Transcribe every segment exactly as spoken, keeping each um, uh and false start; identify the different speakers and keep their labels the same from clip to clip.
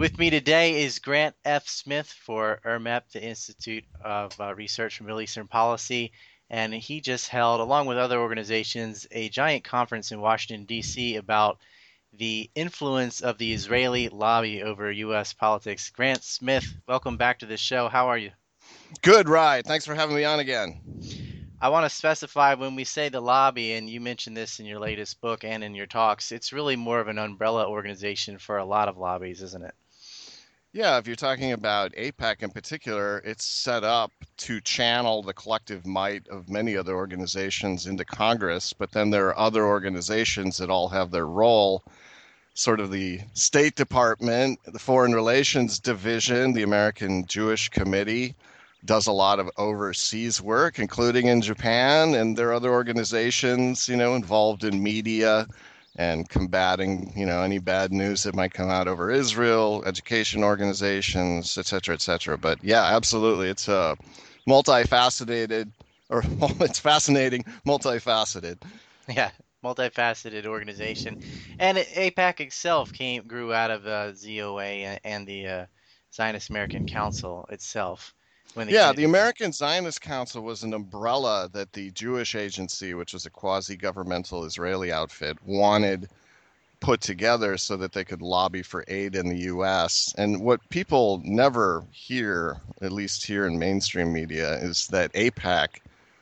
Speaker 1: With me today is Grant F. Smith for I R M E P, the Institute of uh, Research for Middle Eastern Policy, and he just held, along with other organizations, a giant conference in Washington, D C about the influence of the Israeli lobby over U S politics. Grant Smith, welcome back to the show. How are you?
Speaker 2: Good, right. Thanks for having me on again.
Speaker 1: I want to specify when we say the lobby, and you mentioned this in your latest book and in your talks, it's really more of an umbrella organization for a lot of lobbies, isn't it?
Speaker 2: Yeah, if you're talking about AIPAC in particular, it's set up to channel the collective might of many other organizations into Congress, but then there are other organizations that all have their role. Sort of the State Department, the Foreign Relations Division, the American Jewish Committee does a lot of overseas work, including in Japan, and there are other organizations, you know, involved in media and combating, you know, any bad news that might come out over Israel, education organizations, et cetera, et cetera. But yeah, absolutely, it's a multifaceted, or it's fascinating, multifaceted.
Speaker 1: Yeah, multifaceted organization. And AIPAC itself came grew out of uh, Z O A and, and the uh, Zionist American Council itself when they
Speaker 2: Yeah,
Speaker 1: came
Speaker 2: the
Speaker 1: together.
Speaker 2: American Zionist Council was an umbrella that the Jewish Agency, which was a quasi-governmental Israeli outfit, wanted put together so that they could lobby for aid in the U S. And what people never hear, at least here in mainstream media, is that AIPAC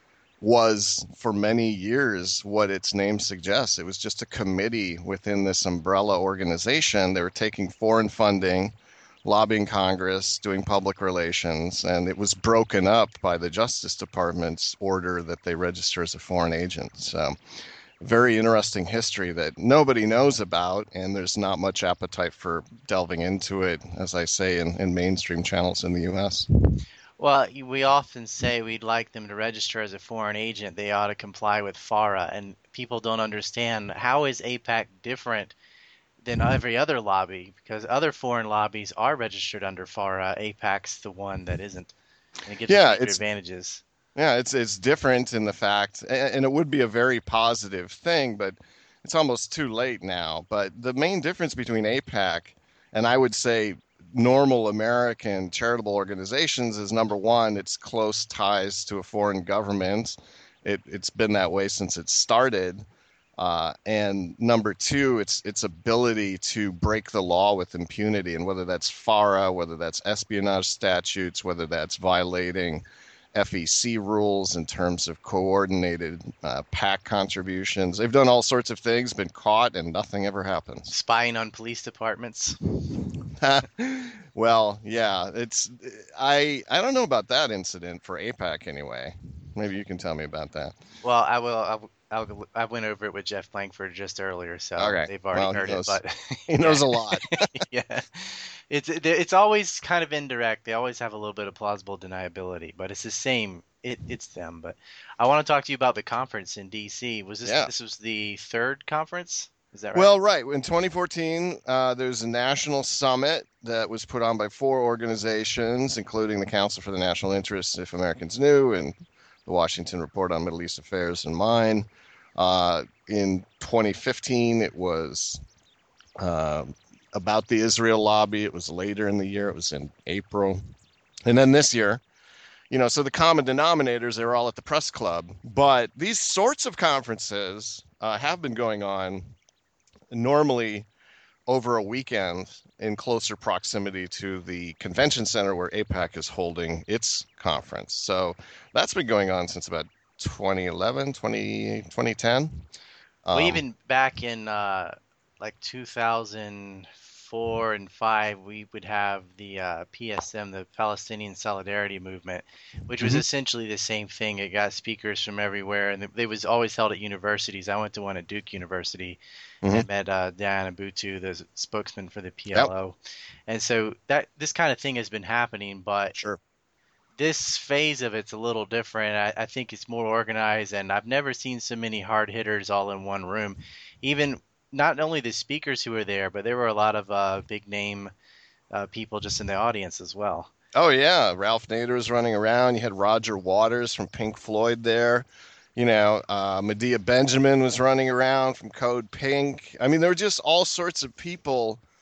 Speaker 2: was for many years what its name suggests. It was just a committee within this umbrella organization. They were taking foreign funding, lobbying Congress, doing public relations, and it was broken up by the Justice Department's order that they register as a foreign agent. So, very interesting history that nobody knows about, and there's not much appetite for delving into it, as I say, in, in mainstream channels in the U S.
Speaker 1: Well, we often say we'd like them to register as a foreign agent. They ought to comply with FARA, and people don't understand how is AIPAC different than every other lobby because other foreign lobbies are registered under FARA. AIPAC's the one that isn't, and it gives us
Speaker 2: Yeah,
Speaker 1: major
Speaker 2: it's
Speaker 1: advantages.
Speaker 2: Yeah, it's it's different in the fact, and it would be a very positive thing, but it's almost too late now. But the main difference between AIPAC and I would say normal American charitable organizations is number one, it's close ties to a foreign government. It it's been that way since it started. Uh, and number two, its its ability to break the law with impunity, and whether that's FARA, whether that's espionage statutes, whether that's violating F E C rules in terms of coordinated uh, PAC contributions. They've done all sorts of things, been caught, and nothing ever happens.
Speaker 1: Spying on police departments.
Speaker 2: Well, yeah, it's I I don't know about that incident for AIPAC anyway. Maybe you can tell me about that.
Speaker 1: Well, I will. I, will- I'll, I went over it with Jeff Blankford just earlier, so
Speaker 2: Okay,
Speaker 1: they've already
Speaker 2: well, he
Speaker 1: heard it.
Speaker 2: knows
Speaker 1: But
Speaker 2: he
Speaker 1: yeah,
Speaker 2: knows a lot.
Speaker 1: yeah, it's it's always kind of indirect. They always have a little bit of plausible deniability, but it's the same. It it's them. But I want to talk to you about the conference in D C. Was this
Speaker 2: Yeah.
Speaker 1: this was the third conference? Is that right?
Speaker 2: Well, right. In twenty fourteen, uh, there's a national summit that was put on by four organizations, including the Council for the National Interest, If Americans Knew, and the Washington Report on Middle East Affairs, and mine. Uh, in twenty fifteen, it was uh, about the Israel lobby. It was later in the year. It was in April. And then this year, you know, so the common denominators, they were all at the press club. But these sorts of conferences uh, have been going on normally over a weekend in closer proximity to the convention center where AIPAC is holding its conference. So that's been going on since about twenty eleven, twenty, twenty ten.
Speaker 1: Well,
Speaker 2: Um,
Speaker 1: even back in uh, like two thousand four and five, we would have the uh, P S M, the Palestinian Solidarity Movement, which was
Speaker 2: mhm,
Speaker 1: essentially the same thing. It got speakers from everywhere, and it was always held at universities. I went to one at Duke University
Speaker 2: mhm,
Speaker 1: and met uh, Diana Butu, the spokesman for the
Speaker 2: yep,
Speaker 1: P L O. And so that this kind of thing has been happening, but
Speaker 2: sure.
Speaker 1: this phase of it's a little different. I, I think it's more organized, and I've never seen so many hard hitters all in one room. Even not only the speakers who were there, but there were a lot of uh, big name uh, people just in the audience as well.
Speaker 2: Oh yeah, Ralph Nader was running around. You had Roger Waters from Pink Floyd there. You know, uh, Medea Benjamin was running around from Code Pink. I mean, there were just all sorts of people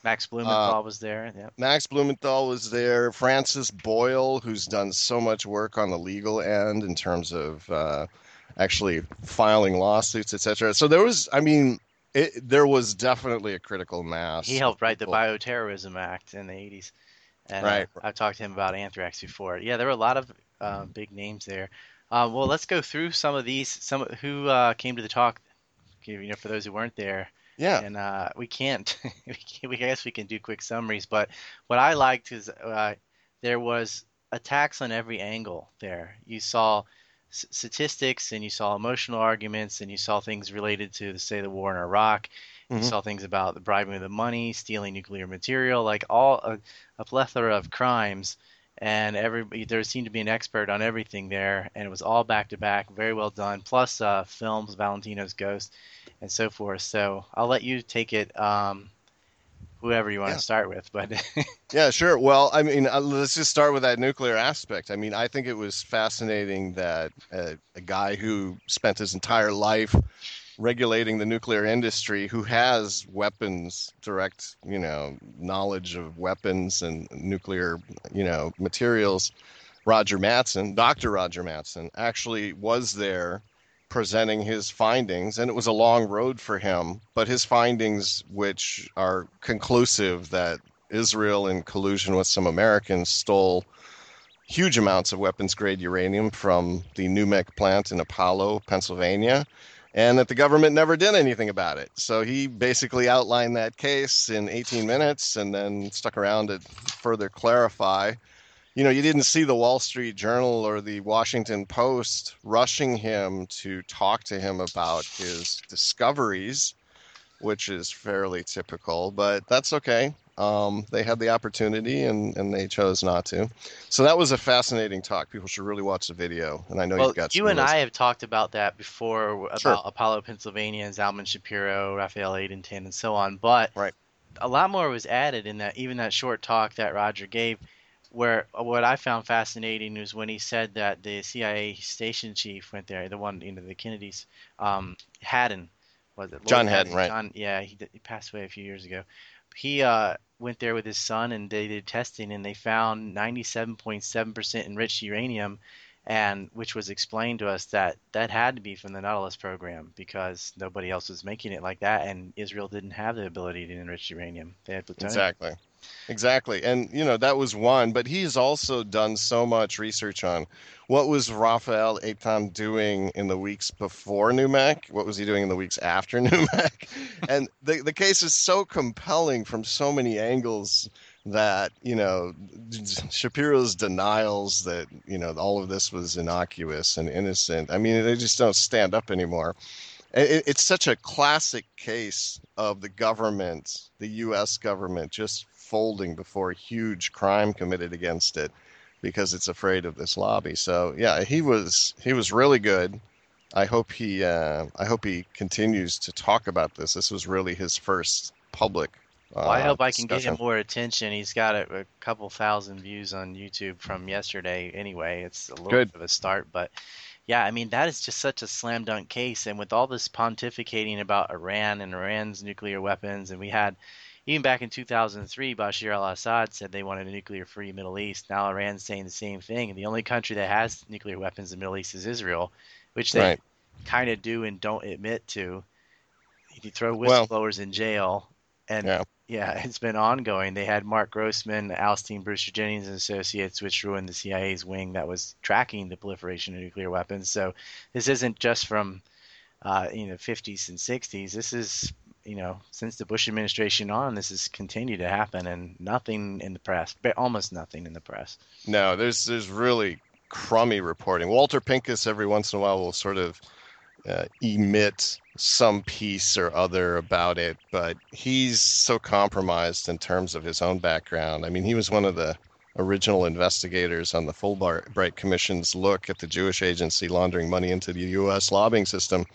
Speaker 1: Max
Speaker 2: Uh,
Speaker 1: Blumenthal was there. Yep.
Speaker 2: Max Blumenthal was there. Francis Boyle, who's done so much work on the legal end in terms of uh, actually filing lawsuits, et cetera. So there was, I mean, it, there was definitely a critical
Speaker 1: He
Speaker 2: mass of
Speaker 1: helped write the
Speaker 2: people.
Speaker 1: Bioterrorism Act in the eighties, and uh,
Speaker 2: Right.
Speaker 1: I've talked to him about anthrax before. Yeah, there were a lot of uh, big names there. Uh, well, let's go through some of these. Some who uh, came to the talk. You know, for those who weren't there,
Speaker 2: Yeah.
Speaker 1: and uh, we can't. we, can, we I guess we can do quick summaries, but what I liked is uh, there was attacks on every angle. There, you saw s- statistics, and you saw emotional arguments, and you saw things related to, say, the war in Iraq. You
Speaker 2: Hmm.
Speaker 1: saw things about the bribing of the money, stealing nuclear material, like all a, a plethora of crimes. And every there seemed to be an expert on everything there, and it was all back to back, very well done. Plus, uh, films, Valentino's Ghost, and so forth. So I'll let you take it, um, whoever you want
Speaker 2: Yeah.
Speaker 1: to start with. But
Speaker 2: Yeah, sure. Well, I mean, uh, let's just start with that nuclear aspect. I mean, I think it was fascinating that uh, a guy who spent his entire life regulating the nuclear industry, who has weapons, direct, you know, knowledge of weapons and nuclear, you know, materials, Roger Mattson, Doctor Roger Mattson, actually was there presenting his findings, and it was a long road for him, but his findings, which are conclusive that Israel, in collusion with some Americans, stole huge amounts of weapons grade uranium from the N U M E C plant in Apollo, Pennsylvania, and that the government never did anything about it. So he basically outlined that case in eighteen minutes and then stuck around to further clarify. You know, you didn't see the Wall Street Journal or the Washington Post rushing him to talk to him about his discoveries, which is fairly typical, but that's okay. Um, they had the opportunity and, and they chose not to. So that was a fascinating talk. People should really watch the video. And I know you've
Speaker 1: well,
Speaker 2: got
Speaker 1: you
Speaker 2: some
Speaker 1: and I
Speaker 2: list.
Speaker 1: have talked about that before
Speaker 2: Sure.
Speaker 1: about Apollo, Pennsylvania, and Zalman Shapiro, Raphael Adenton, and so on. But
Speaker 2: Right.
Speaker 1: a lot more was added in that, even that short talk that Roger gave. Where what I found fascinating was when he said that the C I A station chief went there, the one, you know, the Kennedys, um, Haddon, was it Lord
Speaker 2: John Haddon,
Speaker 1: Haddon?
Speaker 2: right.
Speaker 1: John, yeah, he, he passed away a few years ago. He uh, went there with his son, and they did testing, and they found ninety-seven point seven percent enriched uranium, and which was explained to us that that had to be from the Nautilus program because nobody else was making it like that, and Israel didn't have the ability to enrich uranium. They had plutonium.
Speaker 2: Exactly. Exactly. And, you know, that was one, but he's also done so much research on what was Raphael Eitan doing in the weeks before N U M E C? What was he doing in the weeks after N U M E C? And the, the case is so compelling from so many angles that, you know, Shapiro's denials that, you know, all of this was innocuous and innocent, I mean, they just don't stand up anymore. It, it's such a classic case of the government, the U S government, just folding before a huge crime committed against it because it's afraid of this lobby. So yeah, he was he was really good. I hope he uh, I hope he continues to talk about this. This was really his first public
Speaker 1: Well, I
Speaker 2: uh,
Speaker 1: hope I can get him
Speaker 2: discussion.
Speaker 1: more attention. He's got a, a couple thousand views on YouTube from yesterday anyway. It's a little
Speaker 2: Good.
Speaker 1: bit of a start, but yeah, I mean, that is just such a slam dunk case. And with all this pontificating about Iran and Iran's nuclear weapons, and we had, even back in two thousand three, Bashir al Assad said they wanted a nuclear free Middle East. Now Iran's saying the same thing. And the only country that has nuclear weapons in the Middle East is Israel, which they
Speaker 2: Right.
Speaker 1: kind of do and don't admit to. You throw
Speaker 2: Well,
Speaker 1: whistleblowers in jail, and
Speaker 2: yeah.
Speaker 1: yeah, it's been ongoing. They had Mark Grossman ousting Brewster Jennings and Associates, which ruined the C I A's wing that was tracking the proliferation of nuclear weapons. So this isn't just from uh, you know fifties and sixties. This is, you know since the Bush administration on, this has continued to happen, and nothing in the press, but almost nothing in the press.
Speaker 2: No, there's there's really crummy reporting. Walter Pincus every once in a while will sort of uh, emit some piece or other about it, but he's so compromised in terms of his own background. I mean, he was one of the original investigators on the Fulbright Commission's look at the Jewish agency laundering money into the U S lobbying system,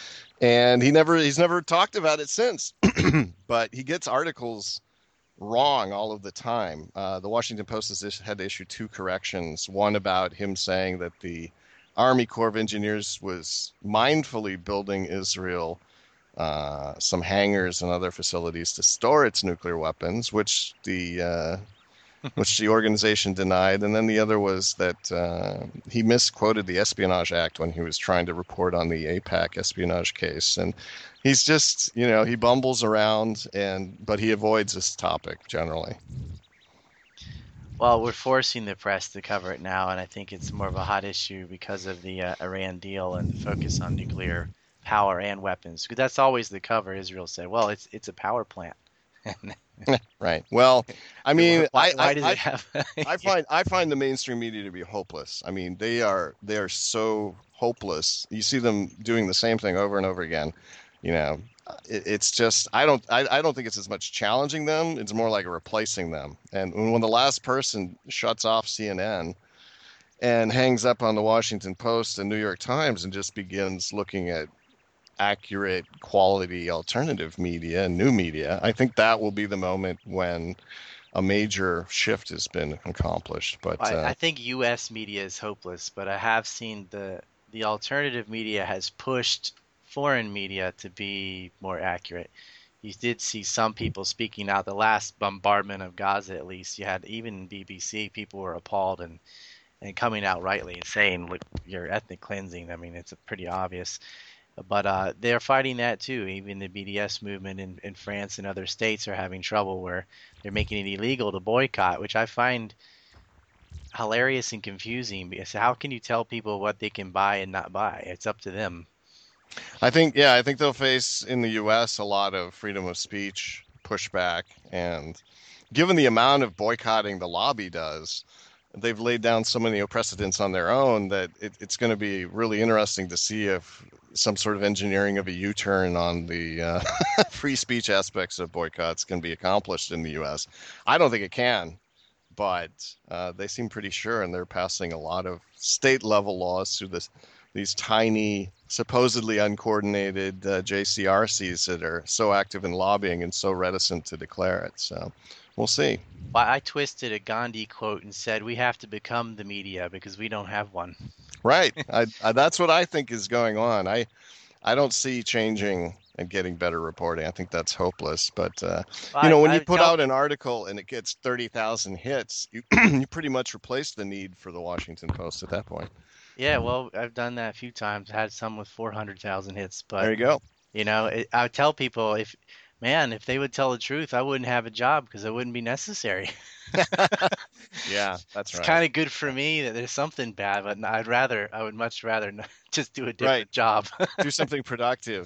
Speaker 2: and he never he's never talked about it since. But he gets articles wrong all of the time. Uh, the Washington Post has had to issue two corrections. One about him saying that the Army Corps of Engineers was mindfully building Israel uh, some hangars and other facilities to store its nuclear weapons, which the uh, which the organization denied. And then the other was that uh, he misquoted the Espionage Act when he was trying to report on the AIPAC espionage case. And he's just, you know, he bumbles around, and but he avoids this topic generally.
Speaker 1: Well, we're forcing the press to cover it now, and I think it's more of a hot issue because of the uh, Iran deal and the focus on nuclear power and weapons. Because that's always the cover. Israel said, "Well, it's it's a power plant."
Speaker 2: Right. Well, I mean,
Speaker 1: why,
Speaker 2: I,
Speaker 1: why
Speaker 2: I,
Speaker 1: does
Speaker 2: I
Speaker 1: it have?
Speaker 2: I find I find the mainstream media to be hopeless. I mean, they are they are so hopeless. You see them doing the same thing over and over again. You know, it, it's just I don't I, I don't think it's as much challenging them. It's more like replacing them. And when, when the last person shuts off C N N and hangs up on the Washington Post and New York Times and just begins looking at accurate, quality alternative media and new media, I think that will be the moment when a major shift has been accomplished. But
Speaker 1: I,
Speaker 2: uh,
Speaker 1: I think U S media is hopeless, but I have seen the the alternative media has pushed foreign media to be more accurate. You did see some people speaking out. The last bombardment of Gaza, at least, you had even B B C, people were appalled and, and coming out rightly and saying, look, you're ethnic cleansing. I mean, it's pretty obvious. But uh, they're fighting that too. Even the B D S movement in, in France and other states are having trouble where they're making it illegal to boycott, which I find hilarious and confusing because how can you tell people what they can buy and not buy? It's up to them.
Speaker 2: I think, yeah, I think they'll face in the U S a lot of freedom of speech pushback. And given the amount of boycotting the lobby does, they've laid down so many precedents on their own that it, it's going to be really interesting to see if some sort of engineering of a U-turn on the uh, free speech aspects of boycotts can be accomplished in the U S. I don't think it can, but uh, they seem pretty sure, and they're passing a lot of state-level laws through this, these tiny, supposedly uncoordinated uh, J C R Cs that are so active in lobbying and so reticent to declare it. So we'll see.
Speaker 1: Well, I twisted a Gandhi quote and said we have to become the media because we don't have one.
Speaker 2: Right. I, I, that's what I think is going on. I, I don't see changing and getting better reporting. I think that's hopeless. But uh,
Speaker 1: Well,
Speaker 2: you
Speaker 1: I,
Speaker 2: know, when
Speaker 1: I
Speaker 2: you put
Speaker 1: tell
Speaker 2: out an
Speaker 1: people,
Speaker 2: article and it gets thirty thousand hits, you you pretty much replace the need for the Washington Post at that point.
Speaker 1: yeah, well, I've done that a few times. Had some with four hundred thousand hits,
Speaker 2: There
Speaker 1: but
Speaker 2: you go.
Speaker 1: you know, it, I would tell people if, man, if they would tell the truth, I wouldn't have a job because it wouldn't be necessary.
Speaker 2: Yeah, that's
Speaker 1: It's
Speaker 2: right.
Speaker 1: kind of good for me that there's something bad, but I'd rather, I would much rather not just do a
Speaker 2: Right.
Speaker 1: different job
Speaker 2: Do something productive.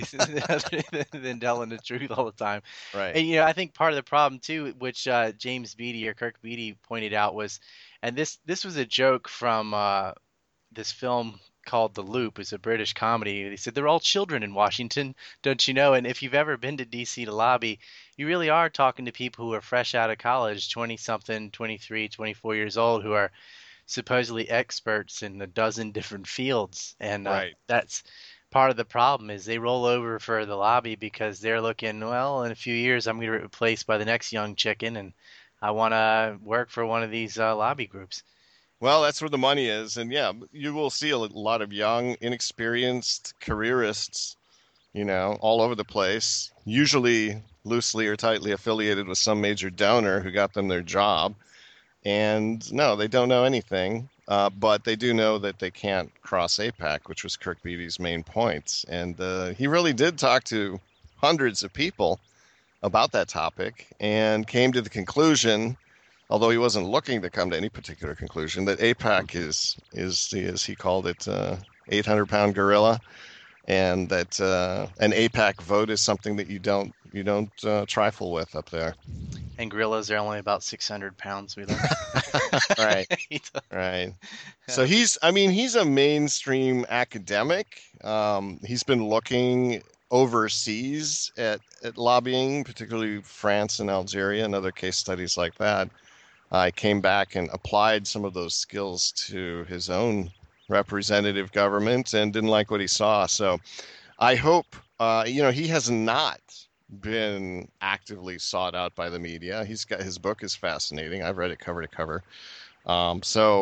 Speaker 1: than telling the truth all the time.
Speaker 2: Right.
Speaker 1: And you know, I think part of the problem too, which uh, James Beatty or Kirk Beatty pointed out was, and this this was a joke from uh, this film called The Loop. It's a British comedy. They said they're all children in Washington, don't you know? And if you've ever been to D C to lobby, you really are talking to people who are fresh out of college, twenty something, twenty-three, twenty-four years old, who are supposedly experts in a dozen different fields. And uh,
Speaker 2: Right.
Speaker 1: that's part of the problem is they roll over for the lobby because they're looking, well, in a few years I'm going to get replaced by the next young chicken and I want to work for one of these uh, lobby groups.
Speaker 2: Well, that's where the money is. And yeah, you will see a lot of young, inexperienced careerists, you know, all over the place, usually loosely or tightly affiliated with some major donor who got them their job. And no, they don't know anything, uh, but they do know that they can't cross AIPAC, which was Kirk Beatty's main point. And uh, he really did talk to hundreds of people about that topic and came to the conclusion, although he wasn't looking to come to any particular conclusion, that AIPAC is, is the, as he called it, uh, eight hundred pound gorilla, and that uh, an AIPAC vote is something that you don't you don't uh, trifle with up there.
Speaker 1: And gorillas are only about six hundred pounds, we learned.
Speaker 2: Right. Right. So he's, I mean, he's a mainstream academic. Um, he's been looking overseas at, at lobbying, particularly France and Algeria and other case studies like that. I uh, came back and applied some of those skills to his own representative government and didn't like what he saw. So I hope, uh, you know, he has not been actively sought out by the media. He's got his book is fascinating. I've read it cover to cover. Um, so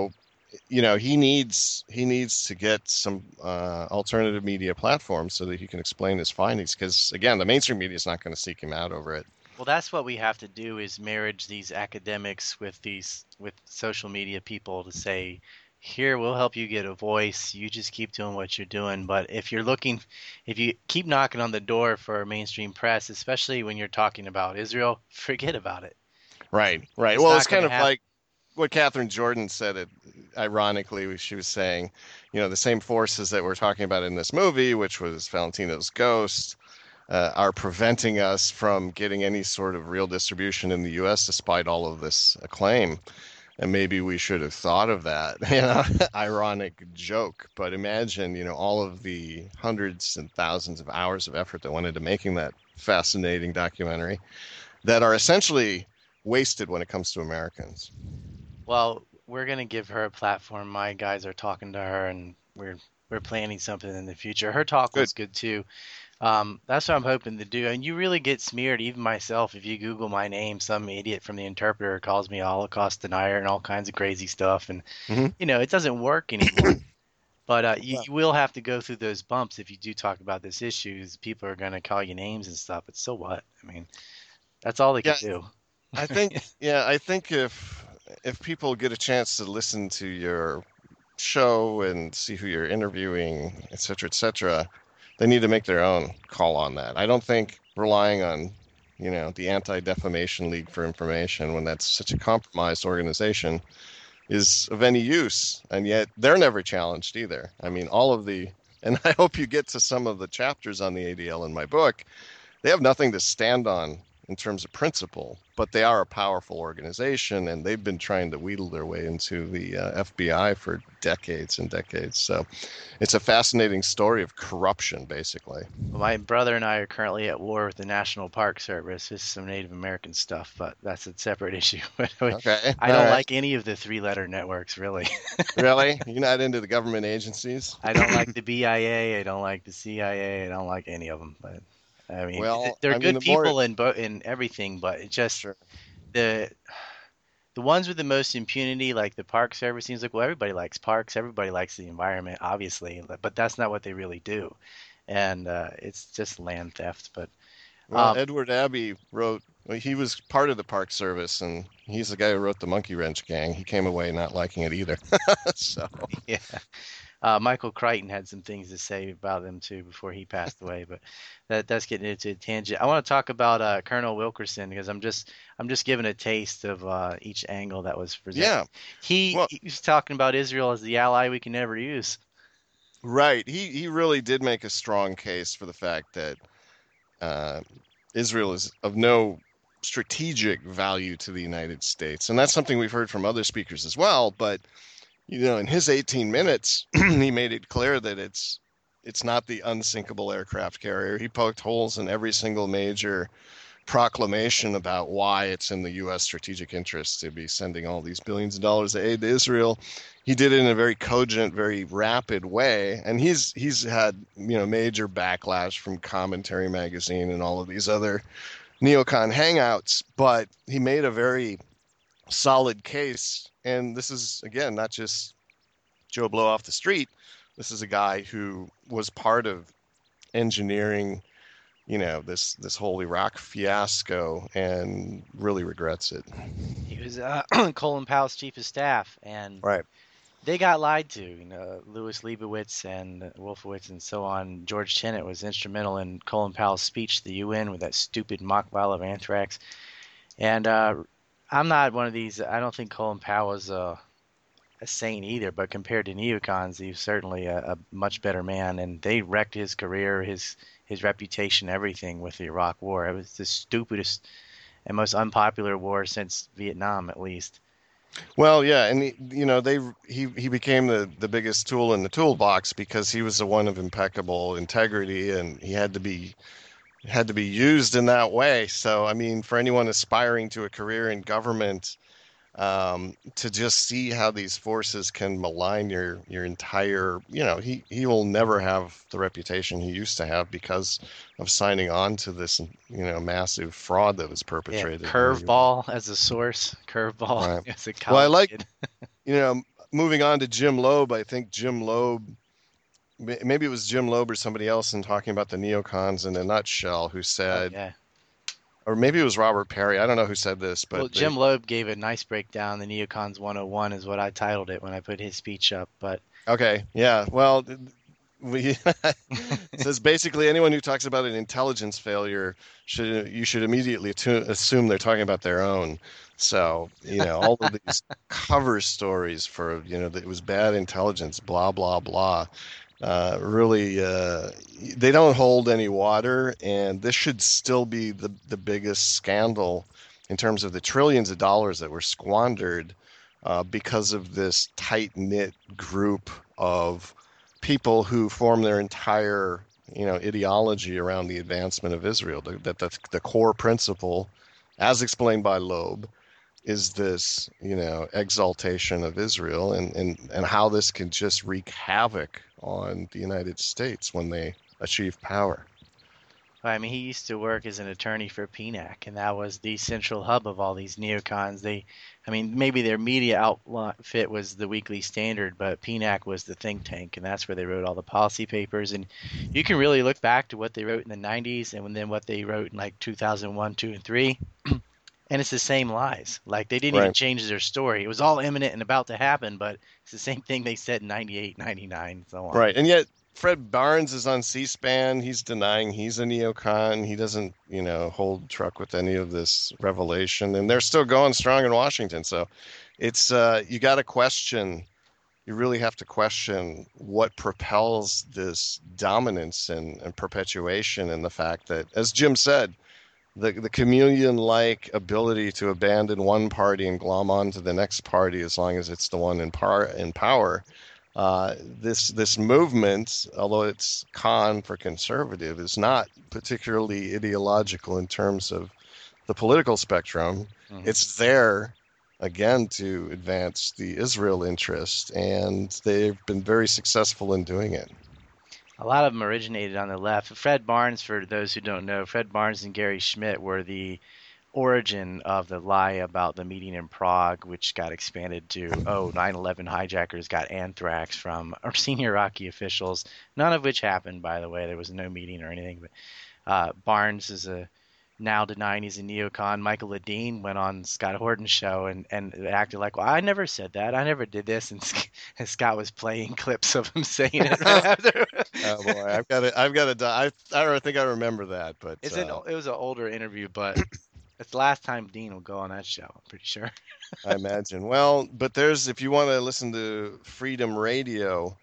Speaker 2: you know, he needs he needs to get some uh, alternative media platforms so that he can explain his findings. Because again, the mainstream media is not going to seek him out over it.
Speaker 1: Well, that's what we have to do is marriage these academics with these with social media people to say, here, we'll help you get a voice. You just keep doing what you're doing. But if you're looking, if you keep knocking on the door for mainstream press, especially when you're talking about Israel, forget about it.
Speaker 2: Right, right.
Speaker 1: It's
Speaker 2: Well, it's
Speaker 1: not going
Speaker 2: kind
Speaker 1: to
Speaker 2: of
Speaker 1: happen.
Speaker 2: like what Catherine Jordan said. It ironically, she was saying, you know, the same forces that we're talking about in this movie, which was Valentino's ghost, uh, are preventing us from getting any sort of real distribution in the U S despite all of this acclaim. And maybe we should have thought of that, you know, ironic joke. But imagine, you know, all of the hundreds and thousands of hours of effort that went into making that fascinating documentary that are essentially wasted when it comes to Americans.
Speaker 1: Well, we're going to give her a platform. My guys are talking to her, and we're we're planning something in the future. Her talk
Speaker 2: Good.
Speaker 1: was good too. Um, that's what I'm hoping to do. And you really get smeared, even myself, if you Google my name, some idiot from the Interpreter calls me a Holocaust denier and all kinds of crazy stuff. And,
Speaker 2: Hmm.
Speaker 1: you know, it doesn't work anymore. But uh, you,
Speaker 2: Well,
Speaker 1: you will have to go through those bumps if you do talk about this issues. People are going to call you names and stuff. But so what? I mean, that's all they
Speaker 2: yeah,
Speaker 1: could do.
Speaker 2: I think, yeah, I think if if people get a chance to listen to your show and see who you're interviewing, et cetera, et cetera, they need to make their own call on that. I don't think relying on, you know, the Anti-Defamation League for information when that's such a compromised organization is of any use. And yet they're never challenged either. I mean, all of the, and I hope you get to some of the chapters on the A D L in my book. They have nothing to stand on in terms of principle, but they are a powerful organization, and they've been trying to wheedle their way into the uh, F B I for decades and decades. So it's a fascinating story of corruption, basically.
Speaker 1: Well, my brother and I are currently at war with the National Park Service. This is some Native American stuff, but that's a separate issue.
Speaker 2: Okay,
Speaker 1: I
Speaker 2: all
Speaker 1: don't
Speaker 2: right.
Speaker 1: like any of the three-letter networks, really.
Speaker 2: Really? You're not into the government agencies?
Speaker 1: I don't like the B I A. I A. I don't like the C I A. I don't like any of them. But I mean, th-
Speaker 2: Well,
Speaker 1: they're
Speaker 2: I mean,
Speaker 1: good
Speaker 2: the more,
Speaker 1: people in bo in everything, but it just
Speaker 2: sure.
Speaker 1: the the ones with the most impunity, like the Park Service, seems like well, everybody likes parks, everybody likes the environment, obviously, but that's not what they really do, and uh, it's just land theft. But
Speaker 2: Well,
Speaker 1: um,
Speaker 2: Edward Abbey wrote, well, he was part of the Park Service, and he's the guy who wrote the Monkey Wrench Gang. He came away not liking it either. So,
Speaker 1: yeah. Uh, Michael Crichton had some things to say about them too before he passed away, but that that's getting into a tangent. I want to talk about uh, Colonel Wilkerson because I'm just I'm just giving a taste of uh, each angle that was presented.
Speaker 2: yeah.
Speaker 1: He,
Speaker 2: Well,
Speaker 1: he was talking about Israel as the ally we can never use.
Speaker 2: right. He he really did make a strong case for the fact that uh, Israel is of no strategic value to the United States, and that's something we've heard from other speakers as well. But you know, in his eighteen minutes, he made it clear that it's it's not the unsinkable aircraft carrier. He poked holes in every single major proclamation about why it's in the U S strategic interest to be sending all these billions of dollars of aid to Israel. He did it in a very cogent, very rapid way, and he's he's had you know major backlash from Commentary Magazine and all of these other neocon hangouts. But he made a very solid case, and this is again not just Joe Blow off the street. This is a guy who was part of engineering you know this this whole Iraq fiasco and really regrets it.
Speaker 1: He was uh, Colin Powell's chief of staff, and
Speaker 2: Right.
Speaker 1: they got lied to. You know, Louis Leibowitz and Wolfowitz and so on. George Tenet was instrumental in Colin Powell's speech to the U N with that stupid mock vial of anthrax. And uh, I'm not one of these. I don't think Colin Powell is a, a saint either. But compared to neocons, he's certainly a, a much better man. And they wrecked his career, his his reputation, everything with the Iraq War. It was the stupidest and most unpopular war since Vietnam, at least.
Speaker 2: Well, yeah, and he, you know they he he became the the biggest tool in the toolbox because he was the one of impeccable integrity, and he had to be had to be used in that way. So, I mean, for anyone aspiring to a career in government, um, to just see how these forces can malign your your entire, you know, he he will never have the reputation he used to have because of signing on to this, you know, massive fraud that was
Speaker 1: Yeah,
Speaker 2: perpetrated in the U S.
Speaker 1: curveball as a source, curveball
Speaker 2: Right.
Speaker 1: as a
Speaker 2: Well, I
Speaker 1: college
Speaker 2: like,
Speaker 1: kid.
Speaker 2: you know, moving on to Jim Loeb, I think Jim Loeb, maybe it was Jim Loeb or somebody else in talking about the neocons in a nutshell, who
Speaker 1: Oh
Speaker 2: said,
Speaker 1: yeah.
Speaker 2: or maybe it was Robert Perry. I don't know who said this,
Speaker 1: Well,
Speaker 2: but they,
Speaker 1: Jim Loeb gave a nice breakdown. The Neocons one oh one is what I titled it when I put his speech up. But
Speaker 2: okay, yeah, well, we says basically anyone who talks about an intelligence failure should you should immediately to, assume they're talking about their own. So you know all of these cover stories for you know that it was bad intelligence, blah blah blah. Uh, really, uh, they don't hold any water, and this should still be the the biggest scandal in terms of the trillions of dollars that were squandered uh, because of this tight knit group of people who form their entire you know ideology around the advancement of Israel. That the, the, the core principle, as explained by Loeb, is this you know exaltation of Israel and, and, and how this can just wreak havoc on the United States when they achieve power.
Speaker 1: I mean, he used to work as an attorney for P NAC, and that was the central hub of all these neocons. They, I mean, maybe their media outfit was the Weekly Standard, but P NAC was the think tank, and that's where they wrote all the policy papers. And you can really look back to what they wrote in the nineties and then what they wrote in like two thousand one, two, and three, and it's the same lies. Like they didn't even
Speaker 2: Right.
Speaker 1: change their story. It was all imminent and about to happen, but it's the same thing they said in ninety-eight, ninety-nine, and so on.
Speaker 2: Right. And yet Fred Barnes is on C-SPAN. He's denying he's a neocon. He doesn't, you know, hold truck with any of this revelation. And they're still going strong in Washington. So it's uh, you got to question. You really have to question what propels this dominance and, and perpetuation, and the fact that, as Jim said, the the chameleon-like ability to abandon one party and glom onto the next party as long as it's the one in par in power. Uh, this this movement, although it's con for conservative, is not particularly ideological in terms of the political spectrum.
Speaker 1: Mhm.
Speaker 2: It's there again to advance the Israel interest, and they've been very successful in doing it.
Speaker 1: A lot of them originated on the left. Fred Barnes, for those who don't know, Fred Barnes and Gary Schmidt were the origin of the lie about the meeting in Prague, which got expanded to, oh, nine eleven hijackers got anthrax from our senior Iraqi officials, none of which happened, by the way. There was no meeting or anything. But uh, Barnes is a now denying he's a neocon. Michael Ledeen went on Scott Horton's show and, and acted like, well, I never said that. I never did this. And, and Scott was playing clips of him saying it right after.
Speaker 2: Oh boy, I've got to, I've got to die. I, I don't think I remember that, but
Speaker 1: It's an,
Speaker 2: uh,
Speaker 1: it was an older interview, but it's the last time Dean will go on that show, I'm pretty sure.
Speaker 2: I imagine. Well, but there's if you want to listen to Freedom Radio,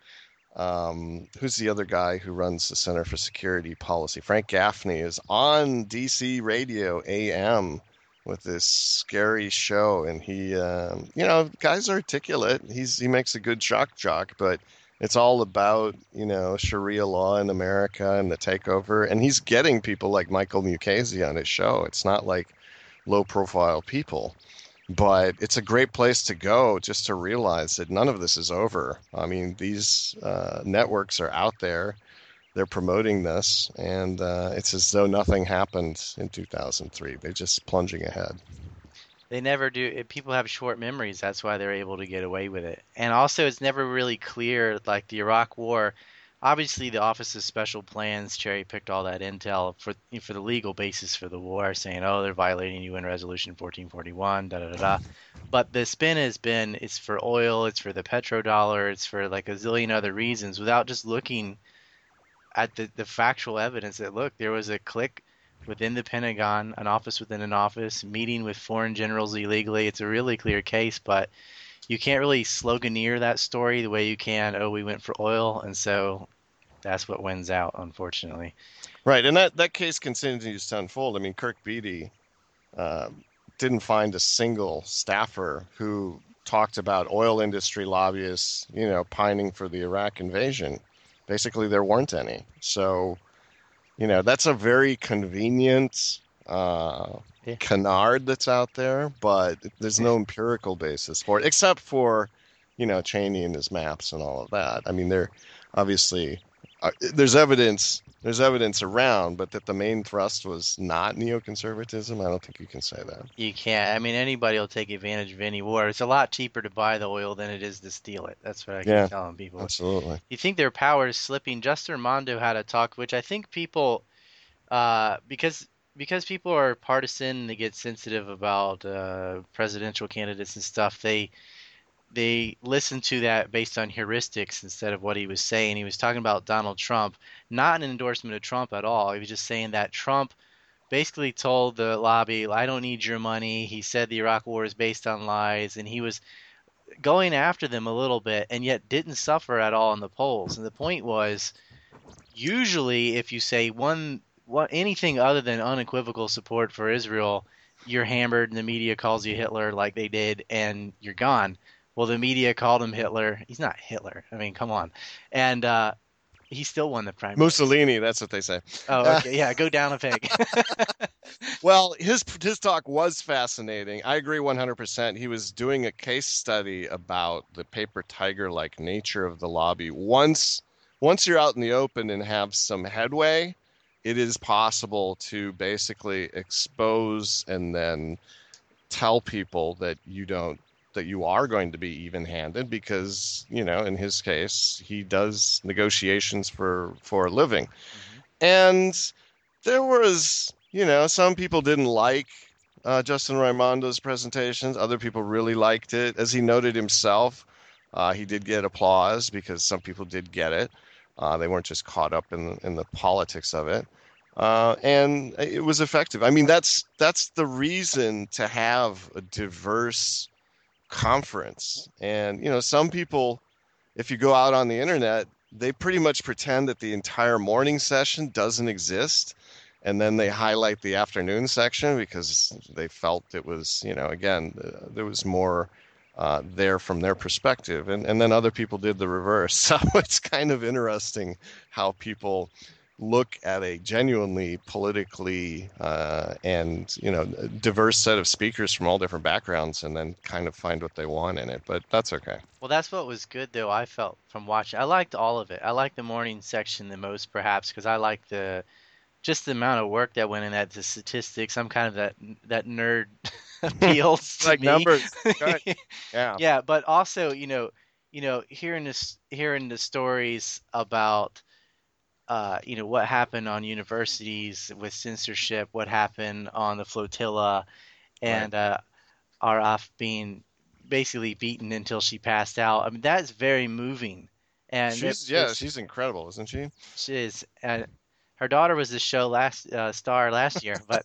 Speaker 2: um, who's the other guy who runs the Center for Security Policy? Frank Gaffney is on D C radio A M with this scary show, and he, um, you know, guy's articulate. He's he makes a good shock jock, but it's all about you know Sharia law in America and the takeover, and he's getting people like Michael Mukasey on his show. It's not like low-profile people. But it's a great place to go just to realize that none of this is over. I mean, these uh, networks are out there. They're promoting this, and uh, it's as though nothing happened in two thousand three. They're just plunging ahead.
Speaker 1: They never do. If people have short memories, that's why they're able to get away with it. And also, it's never really clear, like the Iraq War. Obviously, the Office of Special Plans cherry picked all that intel for for the legal basis for the war, saying, "Oh, they're violating U N Resolution fourteen forty-one." Da da da da. But the spin has been it's for oil, it's for the petrodollar, it's for like a zillion other reasons, without just looking at the the factual evidence that look there was a clique within the Pentagon, an office within an office, meeting with foreign generals illegally. It's a really clear case, but you can't really sloganeer that story the way you can, oh, we went for oil, and so that's what wins out, unfortunately.
Speaker 2: Right, and that, that case continues to unfold. I mean, Kirk Beattie uh, didn't find a single staffer who talked about oil industry lobbyists, you know, pining for the Iraq invasion. Basically, there weren't any. So, you know, that's a very convenient uh,
Speaker 1: Yeah.
Speaker 2: canard that's out there, but there's no empirical basis for it, except for, you know, Cheney and his maps and all of that. I mean, there obviously uh, there's evidence there's evidence around, but that the main thrust was not neoconservatism, I don't think you can say that.
Speaker 1: You can't. I mean, anybody will take advantage of any war. It's a lot cheaper to buy the oil than it is to steal it. That's what I keep
Speaker 2: Yeah,
Speaker 1: telling people.
Speaker 2: absolutely.
Speaker 1: You think their power is slipping? Justin Armando had a talk, which I think people, uh, because because people are partisan, they get sensitive about uh, presidential candidates and stuff. They they listened to that based on heuristics instead of what he was saying. He was talking about Donald Trump, not an endorsement of Trump at all. He was just saying that Trump basically told the lobby, I don't need your money. He said the Iraq war is based on lies, and he was going after them a little bit and yet didn't suffer at all in the polls. And the point was, usually if you say one, one anything other than unequivocal support for Israel, you're hammered and the media calls you Hitler like they did and you're gone. Well, the media called him Hitler. He's not Hitler. I mean, come on. And uh, he still won the primaries.
Speaker 2: Mussolini, that's what they say.
Speaker 1: Oh,
Speaker 2: Uh,
Speaker 1: okay. Yeah, go down a peg.
Speaker 2: well, his his talk was fascinating. I agree one hundred percent. He was doing a case study about the paper tiger-like nature of the lobby. Once once you're out in the open and have some headway, it is possible to basically expose and then tell people that you don't that you are going to be even-handed because, you know, in his case, he does negotiations for for a living.
Speaker 1: Mhm.
Speaker 2: And there was, you know, some people didn't like uh, Justin Raimondo's presentations. Other people really liked it. As he noted himself, uh, he did get applause because some people did get it. Uh, they weren't just caught up in in the politics of it. Uh, and it was effective. I mean, that's that's the reason to have a diverse conference. And, you know, some people, if you go out on the internet, they pretty much pretend that the entire morning session doesn't exist. And then they highlight the afternoon section because they felt it was, you know, again, uh, there was more uh, there from their perspective. And, and then other people did the reverse. So it's kind of interesting how people look at a genuinely politically uh, and you know diverse set of speakers from all different backgrounds, and then kind of find what they want in it. But that's okay.
Speaker 1: Well, that's what was good though. I felt from watching. I liked all of it. I liked the morning section the most, perhaps, because I like the just the amount of work that went in that, the statistics. I'm kind of that that nerd appeals to
Speaker 2: Like
Speaker 1: me.
Speaker 2: numbers. Good. Yeah.
Speaker 1: Yeah, but also, you know, you know, hearing this, hearing the stories about, uh, you know, what happened on universities with censorship, what happened on the flotilla,
Speaker 2: Right.
Speaker 1: and uh, Araf being basically beaten until she passed out. I mean, that's very moving, and it,
Speaker 2: She's yeah,
Speaker 1: it's
Speaker 2: she's incredible, isn't she?
Speaker 1: she is. Uh, her daughter was the show last uh, star last year, but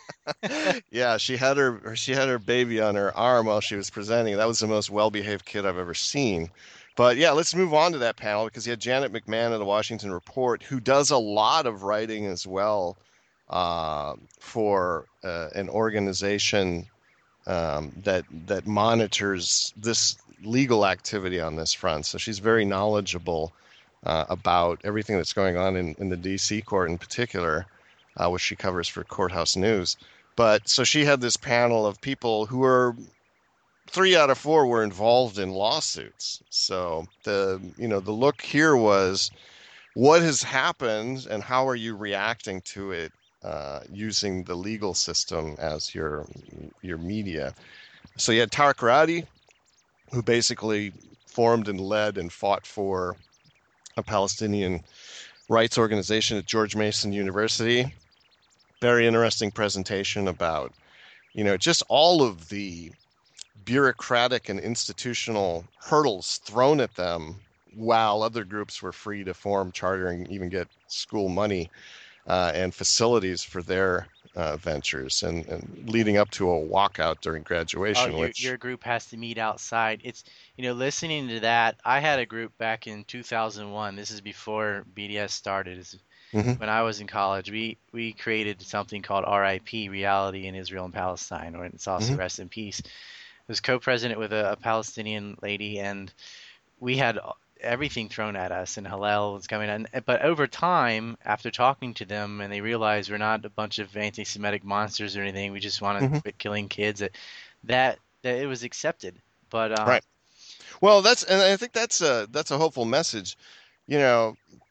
Speaker 2: Yeah, she had her she had her baby on her arm while she was presenting. That was the most well-behaved kid I've ever seen. But yeah, let's move on to that panel because you had Janet McMahon of the Washington Report, who does a lot of writing as well uh, for uh, an organization um, that that monitors this legal activity on this front. So she's very knowledgeable uh, about everything that's going on in, in the D C court in particular, uh, which she covers for Courthouse News. But so she had this panel of people who were three out of four were involved in lawsuits. So the you know the look here was what has happened and how are you reacting to it uh, using the legal system as your your media. So you had Tarek Radi, who basically formed and led and fought for a Palestinian rights organization at George Mason University. Very interesting presentation about, you know, just all of the bureaucratic and institutional hurdles thrown at them while other groups were free to form, charter, and even get school money uh, and facilities for their uh, ventures, and, and leading up to a walkout during
Speaker 1: oh,
Speaker 2: graduation,
Speaker 1: your
Speaker 2: which
Speaker 1: your group has to meet outside. It's, you know, listening to that. I had a group back in two thousand one. This is before B D S started. This is
Speaker 2: mhm,
Speaker 1: when I was in college. We we created something called R I P, Reality in Israel and Palestine, or it's also
Speaker 2: mhm,
Speaker 1: Rest in Peace. I was co-president with a, a Palestinian lady, and we had everything thrown at us, and Hillel was coming in. But over time, after talking to them, and they realized we're not a bunch of anti-Semitic monsters or anything, we just want to
Speaker 2: mhm.
Speaker 1: quit killing kids. That that, that it was accepted. But uh,
Speaker 2: Right. Well, that's and I think that's a that's a hopeful message. You know,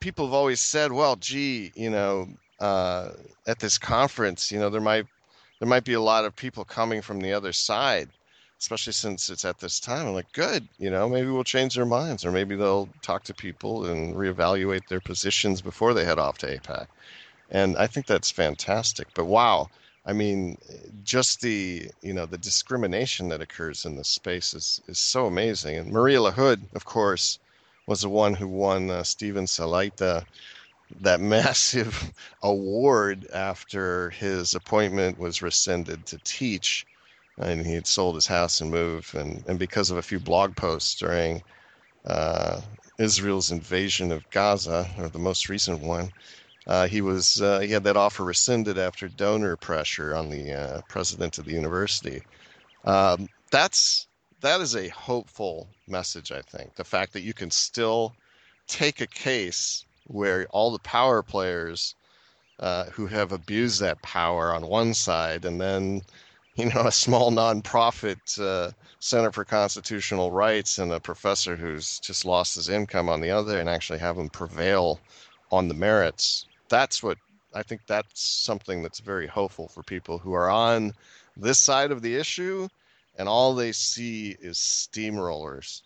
Speaker 2: people have always said, well, gee, you know, uh, at this conference, you know, there might there might be a lot of people coming from the other side, especially since it's at this time. I'm like, good, you know, maybe we'll change their minds, or maybe they'll talk to people and reevaluate their positions before they head off to APAC. And I think that's fantastic. But wow, I mean, just the you know the discrimination that occurs in this space is is so amazing. And Maria LaHood, of course, was the one who won uh, Steven Salaita that massive award after his appointment was rescinded to teach, and he had sold his house and moved, and and because of a few blog posts during uh, Israel's invasion of Gaza, or the most recent one. Uh, he was uh, he had that offer rescinded after donor pressure on the uh, president of the university. Um, that's that is a hopeful message, I think. The fact that you can still take a case where all the power players uh, who have abused that power on one side, and then you know a small nonprofit uh, Center for Constitutional Rights and a professor who's just lost his income on the other, and actually have him prevail on the merits. That's what I think that's something that's very hopeful for people who are on this side of the issue, and all they see is steamrollers.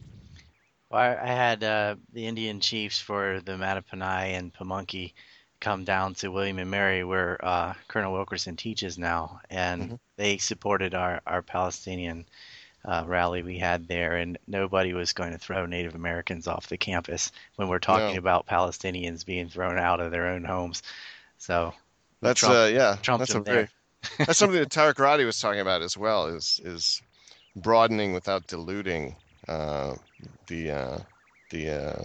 Speaker 1: Well, I, I had uh, the Indian chiefs for the Mattaponi and Pamunkey come down to William and Mary, where uh, Colonel Wilkerson teaches now, and
Speaker 2: Mm-hmm.
Speaker 1: they supported our, our Palestinian uh, rally we had there, and nobody was going to throw Native Americans off the campus when we're talking
Speaker 2: No,
Speaker 1: about Palestinians being thrown out of their own homes. So we
Speaker 2: that's
Speaker 1: trumped
Speaker 2: uh yeah,
Speaker 1: trumped
Speaker 2: that's a
Speaker 1: them there.
Speaker 2: very that's something that Tarek Roddy was talking about as well. Is is broadening without diluting uh, the uh, the uh,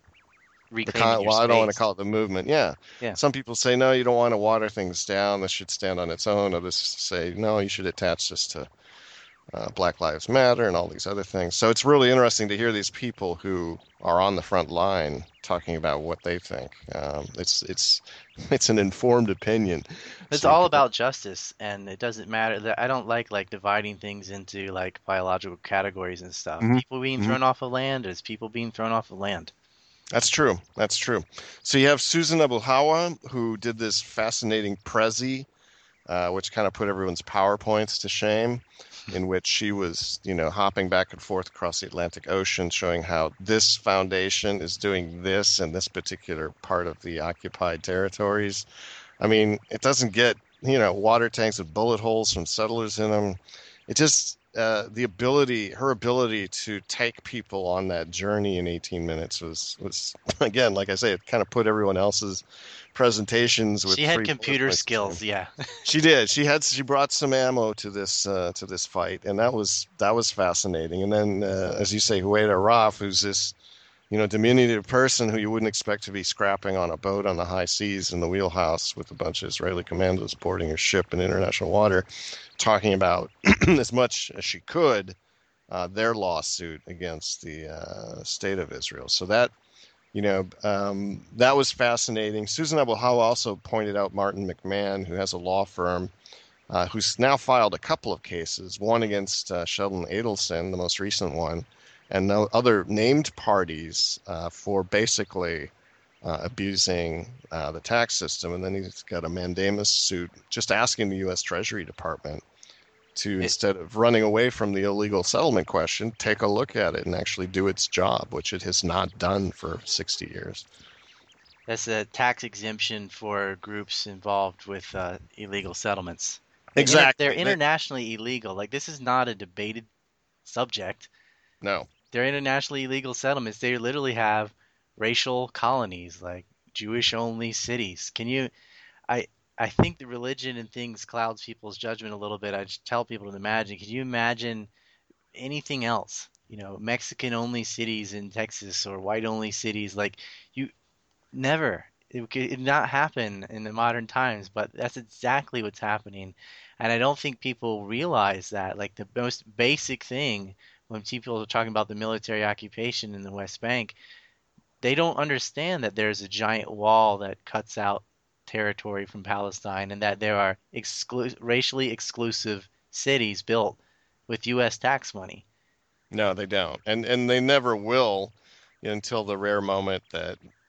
Speaker 2: the
Speaker 1: Reclaiming
Speaker 2: con.
Speaker 1: your
Speaker 2: Well, I don't want to
Speaker 1: space.
Speaker 2: call it the movement. Yeah,
Speaker 1: Yeah.
Speaker 2: some people say no, you don't want to water things down. This should stand on its own. Others say no, you should attach this to uh, Black Lives Matter and all these other things. So it's really interesting to hear these people who are on the front line talking about what they think. Um, it's it's it's an informed opinion,
Speaker 1: It's
Speaker 2: so you
Speaker 1: all
Speaker 2: can.
Speaker 1: about justice, and it doesn't matter that I don't like like dividing things into like biological categories and stuff.
Speaker 2: Mhm,
Speaker 1: People being
Speaker 2: mhm.
Speaker 1: thrown off of land is people being thrown off of land.
Speaker 2: That's true. That's true. So you have Susan Abu Hawa, who did this fascinating Prezi, uh, which kind of put everyone's PowerPoints to shame, in which she was, you know, hopping back and forth across the Atlantic Ocean, showing how this foundation is doing this in this particular part of the occupied territories. I mean, it doesn't get, you know, water tanks with bullet holes from settlers in them. It just, uh, the ability, her ability to take people on that journey in eighteen minutes was, was again, like I say, it kind of put everyone else's presentations with
Speaker 1: She had
Speaker 2: three bullet
Speaker 1: computer
Speaker 2: points to shame.
Speaker 1: skills, yeah.
Speaker 2: She did. She had. She brought some ammo to this uh, to this fight, and that was that was fascinating. And then, uh, as you say, Hueda Raf, who's this, you know, diminutive person who you wouldn't expect to be scrapping on a boat on the high seas in the wheelhouse with a bunch of Israeli commandos boarding her ship in international water, talking about as much as she could uh, their lawsuit against the uh, state of Israel. So that you know, um, that was fascinating. Susan Abu Hawa also pointed out Martin McMahon, who has a law firm, uh, who's now filed a couple of cases, one against uh, Sheldon Adelson, the most recent one, and no other named parties uh, for basically uh, abusing uh, the tax system. And then he's got a mandamus suit just asking the U S Treasury Department to,
Speaker 1: It,
Speaker 2: instead of running away from the illegal settlement question, take a look at it and actually do its job, which it has not done for sixty years.
Speaker 1: that's a tax exemption for groups involved with uh, illegal settlements. They're, inter they're
Speaker 2: Exactly. That,
Speaker 1: internationally illegal. Like this is not a debated subject.
Speaker 2: no.
Speaker 1: They're internationally illegal settlements. They literally have racial colonies, like Jewish only cities. Can you I I think the religion and things clouds people's judgment a little bit. I just tell people to imagine. Can you imagine anything else? You know, Mexican only cities in Texas or white only cities. Like you never. It could not happen in the modern times, but that's exactly what's happening. And I don't think people realize that. Like the most basic thing when people are talking about the military occupation in the West Bank, they don't understand that there's a giant wall that cuts out territory from Palestine and that there are exclu- racially exclusive cities built with U S tax money.
Speaker 2: No, they don't. And and they never will until the rare moment that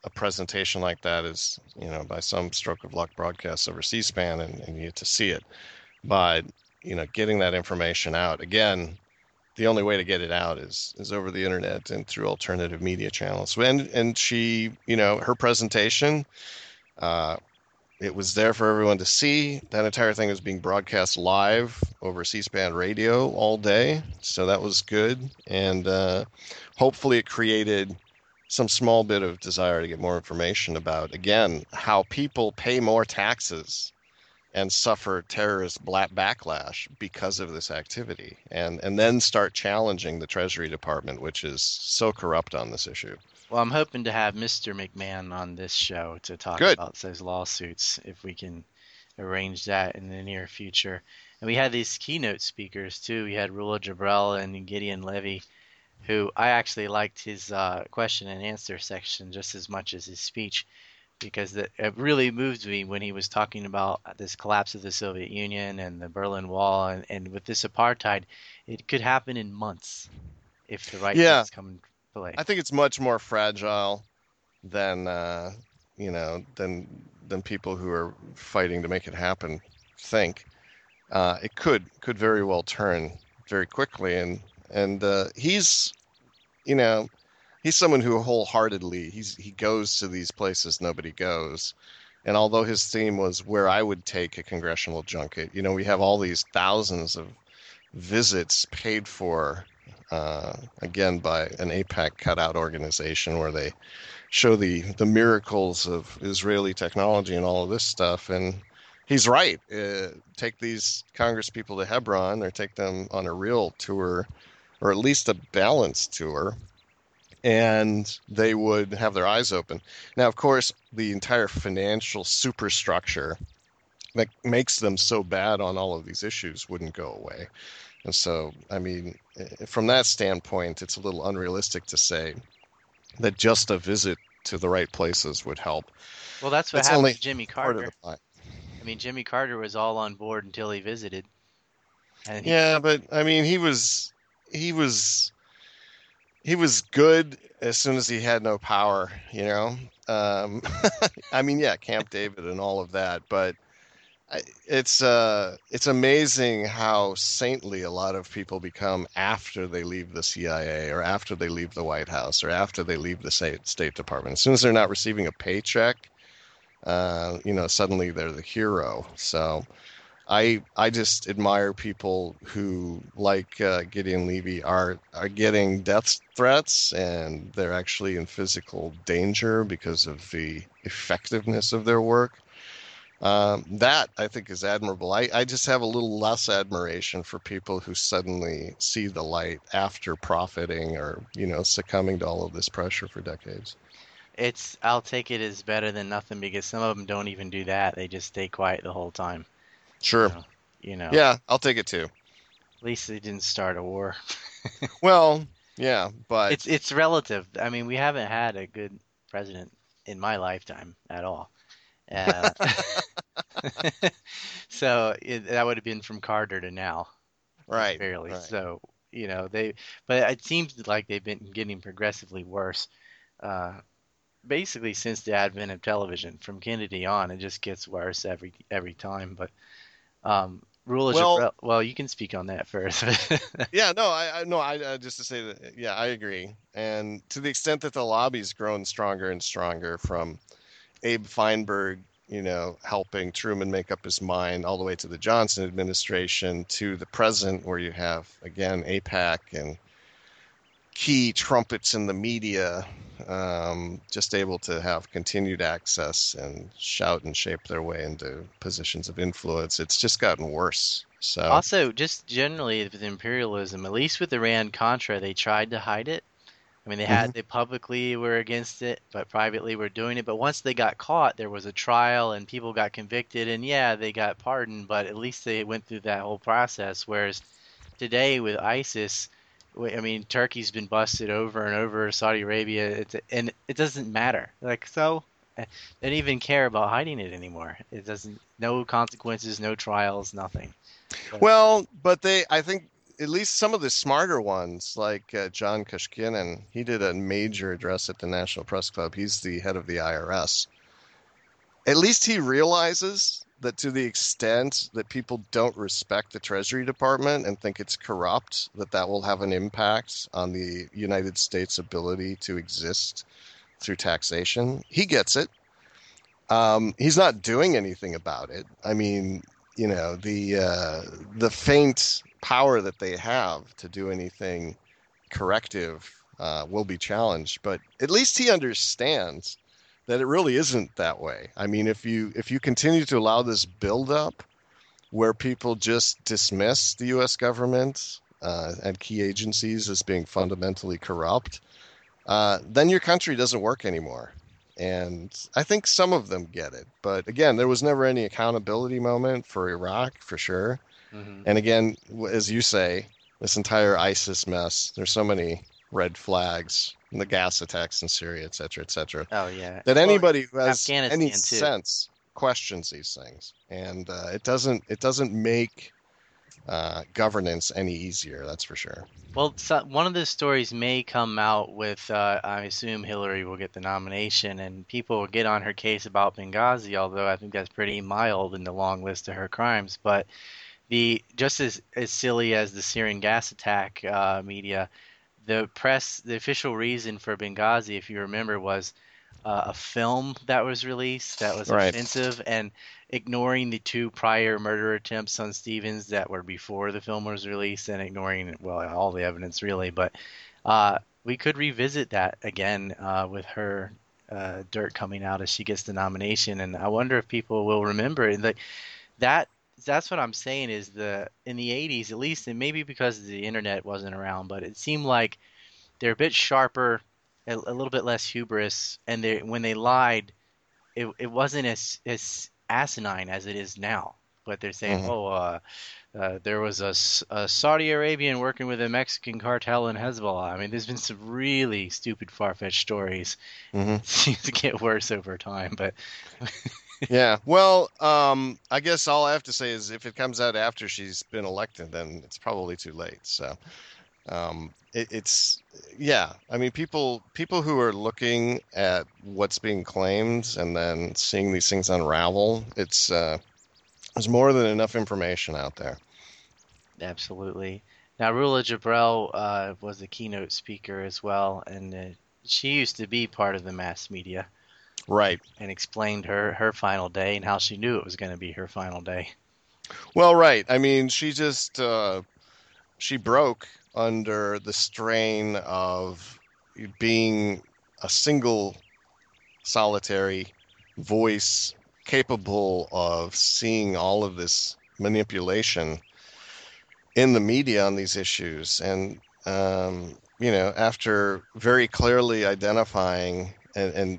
Speaker 2: a presentation like that is, you know, by some stroke of luck broadcast over C-SPAN and, and you get to see it. But, you know, getting that information out, again, the only way to get it out is is over the internet and through alternative media channels. And and she, you know, her presentation, uh, it was there for everyone to see. That entire thing was being broadcast live over C-SPAN radio all day, so that was good. And uh, hopefully it created some small bit of desire to get more information about, again, how people pay more taxes and suffer terrorist black backlash because of this activity, and and then start challenging the Treasury Department, which is so corrupt on this issue.
Speaker 1: Well, I'm hoping to have Mister McMahon on this show to talk
Speaker 2: Good.
Speaker 1: about those lawsuits, if we can arrange that in the near future. And we had these keynote speakers too. We had Rula Jabrell and Gideon Levy, who I actually liked his uh, question and answer section just as much as his speech, because it really moved me when he was talking about this collapse of the Soviet Union and the Berlin Wall, and, and with this apartheid, it could happen in months if the right
Speaker 2: Yeah,
Speaker 1: things come into play.
Speaker 2: I think it's much more fragile than uh, you know than than people who are fighting to make it happen think. Uh, it could could very well turn very quickly, and and uh, he's you know he's someone who wholeheartedly he's he goes to these places nobody goes. And although his theme was where I would take a congressional junket, you know, we have all these thousands of visits paid for, uh, again, by an AIPAC cutout organization where they show the, the miracles of Israeli technology and all of this stuff. And he's right. Uh, take these Congress people to Hebron or take them on a real tour, or at least a balanced tour, and they would have their eyes open. Now, of course, the entire financial superstructure that makes them so bad on all of these issues wouldn't go away. And so, I mean, from that standpoint, it's a little unrealistic to say that just a visit to the right places would help.
Speaker 1: Well, that's what
Speaker 2: That's
Speaker 1: happened
Speaker 2: only
Speaker 1: to Jimmy
Speaker 2: part of
Speaker 1: Carter.
Speaker 2: the pie.
Speaker 1: I mean, Jimmy Carter was all on board until he visited. And he,
Speaker 2: Yeah, but I mean, he was he was he was good as soon as he had no power, you know. Um, I mean, yeah, Camp David and all of that, but I- it's uh, it's amazing how saintly a lot of people become after they leave the C I A or after they leave the White House or after they leave the State State Department. As soon as they're not receiving a paycheck, uh, you know, suddenly they're the hero. So. I I just admire people who, like uh, Gideon Levy, are are getting death threats and they're actually in physical danger because of the effectiveness of their work. Um, that I think is admirable. I, I just have a little less admiration for people who suddenly see the light after profiting or, you know, succumbing to all of this pressure for decades.
Speaker 1: it's I'll take it as better than nothing, because some of them don't even do that. They just stay quiet the whole time.
Speaker 2: Sure.
Speaker 1: So, you know,
Speaker 2: Yeah, I'll take it too.
Speaker 1: at least they didn't start a war.
Speaker 2: Well, yeah, but
Speaker 1: It's it's relative. I mean, we haven't had a good president in my lifetime at all. Uh, so it, that would have been from Carter to now,
Speaker 2: right,
Speaker 1: fairly.
Speaker 2: right.
Speaker 1: So, you know, they, but it seems like they've been getting progressively worse. Uh, Basically since the advent of television, from Kennedy on, it just gets worse every every time. But um, rule of
Speaker 2: Well,
Speaker 1: Jabril, well, you can speak on that first.
Speaker 2: yeah, no, I, I no, I uh, just to say that, yeah, I agree. And to the extent that the lobby's grown stronger and stronger, from Abe Feinberg, you know, helping Truman make up his mind, all the way to the Johnson administration, to the present, where you have again AIPAC and key trumpets in the media, um, just able to have continued access and shout and shape their way into positions of influence. It's just gotten worse. So,
Speaker 1: Also, just generally with imperialism, at least with Iran Contra, they tried to hide it. I mean, they
Speaker 2: mhm.
Speaker 1: had they publicly were against it, but privately were doing it. But once they got caught, there was a trial and people got convicted, and yeah, they got pardoned, but at least they went through that whole process. Whereas today with ISIS, I mean, Turkey's been busted over and over, Saudi Arabia, it's, and it doesn't matter. Like, so eh, they don't even care about hiding it anymore. It doesn't, no consequences, no trials, nothing. But
Speaker 2: Well, but they, I think at least some of the smarter ones, like uh, John Koshkinen, he did a major address at the National Press Club. He's the head of the I R S. At least he realizes that to the extent that people don't respect the Treasury Department and think it's corrupt, that that will have an impact on the United States' ability to exist through taxation. He gets it. Um, he's not doing anything about it. I mean, you know, the uh, the faint power that they have to do anything corrective uh, will be challenged. But at least he understands that it really isn't that way. I mean, if you if you continue to allow this buildup where people just dismiss the U S government uh, and key agencies as being fundamentally corrupt, uh, then your country doesn't work anymore. And I think some of them get it. But again, there was never any accountability moment for Iraq, for sure.
Speaker 1: Hmm.
Speaker 2: And again, as you say, this entire ISIS mess, there's so many red flags, and the gas attacks in Syria, et cetera, et cetera,
Speaker 1: Oh yeah.
Speaker 2: that
Speaker 1: Well,
Speaker 2: anybody who has any
Speaker 1: Afghanistan too.
Speaker 2: sense questions these things. And uh, it doesn't it doesn't make uh, governance any easier, that's for sure.
Speaker 1: Well, so, one of the stories may come out with, uh, I assume Hillary will get the nomination, and people will get on her case about Benghazi, although I think that's pretty mild in the long list of her crimes. But the just as, as silly as the Syrian gas attack uh, media, the press, the official reason for Benghazi, if you remember, was uh, a film that was released that was
Speaker 2: Right.
Speaker 1: offensive, and ignoring the two prior murder attempts on Stevens that were before the film was released, and ignoring, well, all the evidence really. But uh, we could revisit that again uh, with her uh, dirt coming out as she gets the nomination, and I wonder if people will remember it. Like that. That's what I'm saying is the in the eighties at least, and maybe because the internet wasn't around, but it seemed like they're a bit sharper, a, a little bit less hubris, and they when they lied, it it wasn't as as asinine as it is now. But they're saying,
Speaker 2: Hmm.
Speaker 1: oh, uh, uh, there was a, S- a Saudi Arabian working with a Mexican cartel in Hezbollah. I mean, there's been some really stupid, far-fetched stories.
Speaker 2: Hmm.
Speaker 1: It seems to get worse over time, but
Speaker 2: Yeah. Well, um, I guess all I have to say is if it comes out after she's been elected, then it's probably too late. So um, it, it's yeah. I mean, people people who are looking at what's being claimed and then seeing these things unravel, it's uh, there's more than enough information out there.
Speaker 1: absolutely. Now, Rula Jabrell uh, was a keynote speaker as well, and uh, she used to be part of the mass media,
Speaker 2: Right.
Speaker 1: and explained her her final day and how she knew it was going to be her final day.
Speaker 2: Well, right. I mean, she just uh, she broke under the strain of being a single solitary voice capable of seeing all of this manipulation in the media on these issues. And, um, you know, after very clearly identifying and, and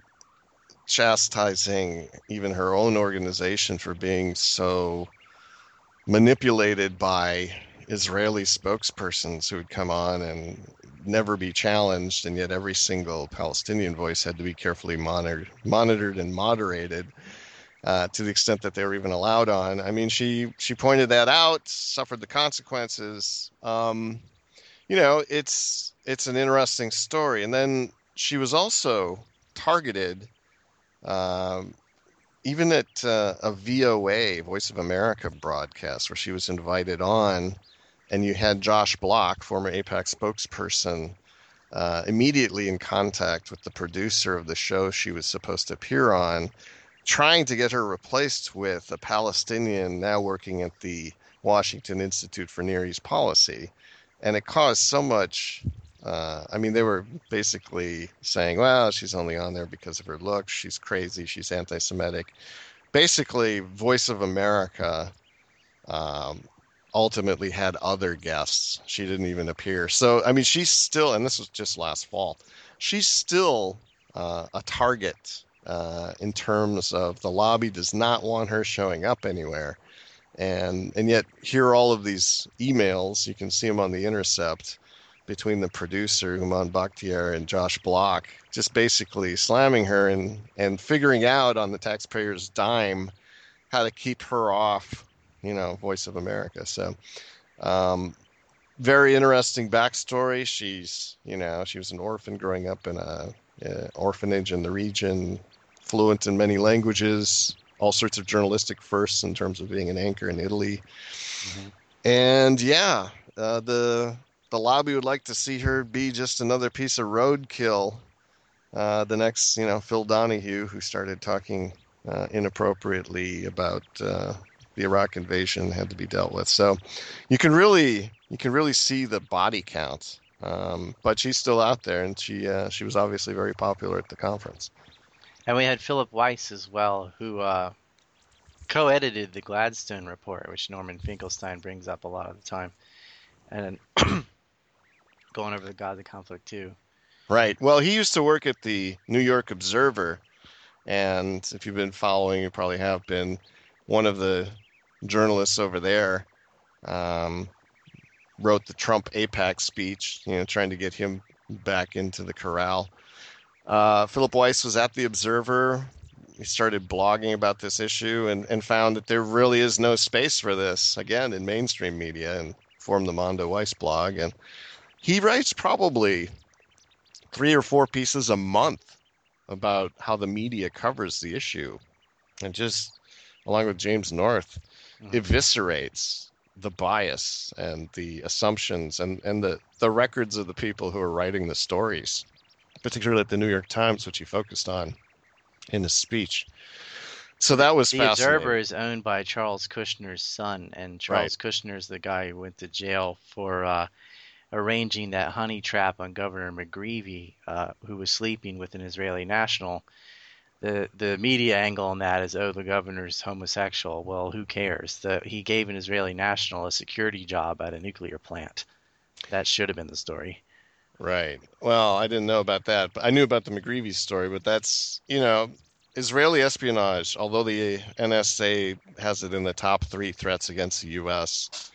Speaker 2: chastising even her own organization for being so manipulated by Israeli spokespersons who would come on and never be challenged, and yet every single Palestinian voice had to be carefully monitored, monitored and moderated uh, to the extent that they were even allowed on. I mean, she she pointed that out, suffered the consequences. Um, you know, it's it's an interesting story. And then she was also targeted, um, even at uh, a V O A, Voice of America broadcast, where she was invited on, and you had Josh Block, former AIPAC spokesperson, uh, immediately in contact with the producer of the show she was supposed to appear on, trying to get her replaced with a Palestinian now working at the Washington Institute for Near East Policy. And it caused so much. Uh, I mean, they were basically saying, well, she's only on there because of her looks. She's crazy. She's anti Semitic. Basically, Voice of America um, ultimately had other guests. She didn't even appear. So, I mean, she's still, and this was just last fall, she's still uh, a target uh, in terms of the lobby does not want her showing up anywhere. And and yet here are all of these emails. You can see them on The Intercept between the producer, Human Bakhtiar, and Josh Block, just basically slamming her and, and figuring out on the taxpayer's dime how to keep her off, you know, Voice of America. So, um, very interesting backstory. She's, you know, she was an orphan growing up in a, a orphanage in the region, fluent in many languages, all sorts of journalistic firsts in terms of being an anchor in Italy.
Speaker 1: Hmm.
Speaker 2: And yeah, uh, the the lobby would like to see her be just another piece of roadkill. Uh, the next, you know, Phil Donahue, who started talking uh, inappropriately about uh, the Iraq invasion, had to be dealt with. So you can really you can really see the body count. Um, but she's still out there, and she uh, she was obviously very popular at the conference.
Speaker 1: And we had Philip Weiss as well, who uh, co-edited the Gladstone report, which Norman Finkelstein brings up a lot of the time, and going over the Gaza conflict too.
Speaker 2: Right. Well, he used to work at the New York Observer, and if you've been following, you probably have been one of the journalists over there. Um, wrote the Trump APAC speech, you know, trying to get him back into the corral. Uh, Philip Weiss was at the Observer. He started blogging about this issue and, and found that there really is no space for this, again, in mainstream media, and formed the Mondo Weiss blog. And he writes probably three or four pieces a month about how the media covers the issue, and just, along with James North,
Speaker 1: Mhm.
Speaker 2: eviscerates the bias and the assumptions and, and the, the records of the people who are writing the stories, particularly at the New York Times, which he focused on in his speech. So
Speaker 1: The,
Speaker 2: that was
Speaker 1: the Observer
Speaker 2: fascinating.
Speaker 1: is owned by Charles Kushner's son, and
Speaker 2: Right.
Speaker 1: Charles Kushner is the guy who went to jail for uh, arranging that honey trap on Governor McGreevey, uh, who was sleeping with an Israeli national. The the media angle on that is, oh, the governor's homosexual. Well, who cares? The, he gave an Israeli national a security job at a nuclear plant. That should have been the story.
Speaker 2: Right. Well, I didn't know about that, but I knew about the McGreevy story, but that's, you know, Israeli espionage, although the N S A has it in the top three threats against the U S,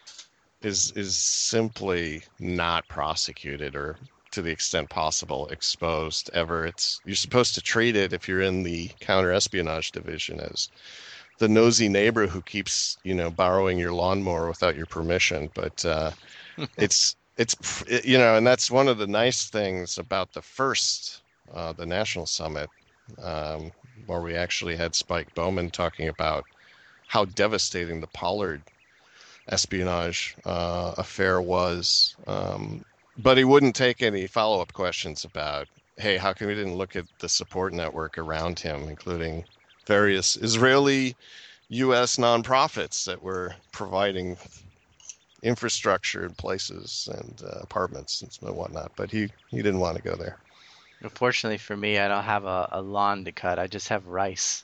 Speaker 2: is is simply not prosecuted, or to the extent possible exposed ever. It's, you're supposed to treat it, if you're in the counterespionage division, as the nosy neighbor who keeps, you know, borrowing your lawnmower without your permission. But uh, it's it's you know, and that's one of the nice things about the first uh, the national summit, um, where we actually had Spike Bowman talking about how devastating the Pollard espionage uh, affair was. Um, but he wouldn't take any follow-up questions about, hey, how come we didn't look at the support network around him, including various Israeli U S nonprofits that were providing infrastructure in places and uh, apartments and whatnot. But he, he didn't want to go there.
Speaker 1: Unfortunately for me, I don't have a, a lawn to cut. I just have rice.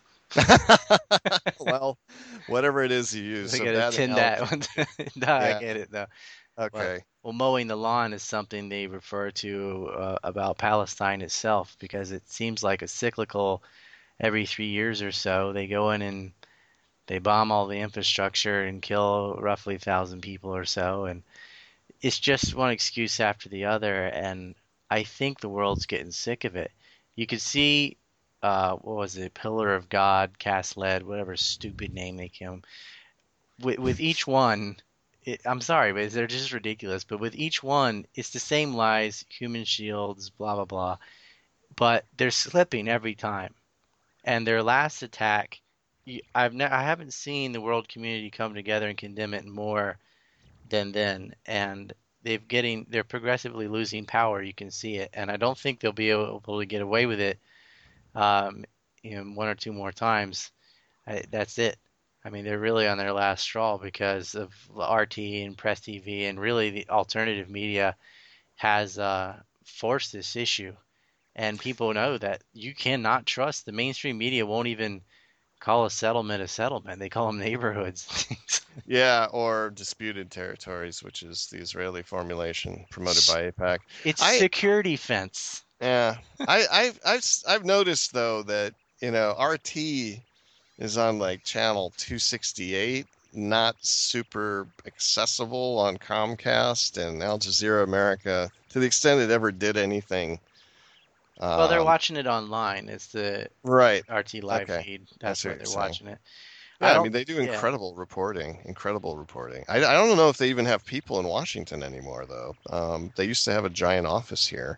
Speaker 2: Well, whatever it is you use.
Speaker 1: I
Speaker 2: So
Speaker 1: gotta
Speaker 2: that
Speaker 1: tend that
Speaker 2: analogy.
Speaker 1: one. No, I
Speaker 2: Yeah.
Speaker 1: get it though. But
Speaker 2: Okay.
Speaker 1: well, mowing the lawn is something they refer to uh, about Palestine itself, because it seems like a cyclical. Every three years or so, they go in and they bomb all the infrastructure and kill roughly a thousand people or so, and it's just one excuse after the other. And I think the world's getting sick of it. You could see, uh, what was it, Pillar of God, Cast Lead, whatever stupid name they came with, with each one. It, I'm sorry, but they're just ridiculous. But with each one, it's the same lies, human shields, blah blah blah. But they're slipping every time. And their last attack, I've ne- I haven't seen the world community come together and condemn it more than then. And they've getting they're progressively losing power. You can see it, and I don't think they'll be able to get away with it. Um, you know, one or two more times. I, that's it. I mean, they're really on their last straw because of R T and Press T V, and really the alternative media has uh, forced this issue. And people know that you cannot trust the mainstream media. Won't even call a settlement a settlement. They call them neighborhoods.
Speaker 2: Yeah, or disputed territories, which is the Israeli formulation promoted by AIPAC.
Speaker 1: It's
Speaker 2: I
Speaker 1: security fence.
Speaker 2: Yeah, I I've I've I've noticed though that, you know, R T is on like channel two sixty-eight, not super accessible on Comcast, and Al Jazeera America, to the extent it ever did anything.
Speaker 1: Well, they're
Speaker 2: Um,
Speaker 1: watching it online. It's the
Speaker 2: right.
Speaker 1: R T live
Speaker 2: Okay.
Speaker 1: feed.
Speaker 2: I
Speaker 1: That's
Speaker 2: see what
Speaker 1: where
Speaker 2: you're
Speaker 1: they're
Speaker 2: saying.
Speaker 1: watching it. I
Speaker 2: Yeah, I
Speaker 1: don't.
Speaker 2: mean they do
Speaker 1: Yeah,
Speaker 2: incredible reporting, incredible reporting. I, I don't know if they even have people in Washington anymore, though. Um, they used to have a giant office here.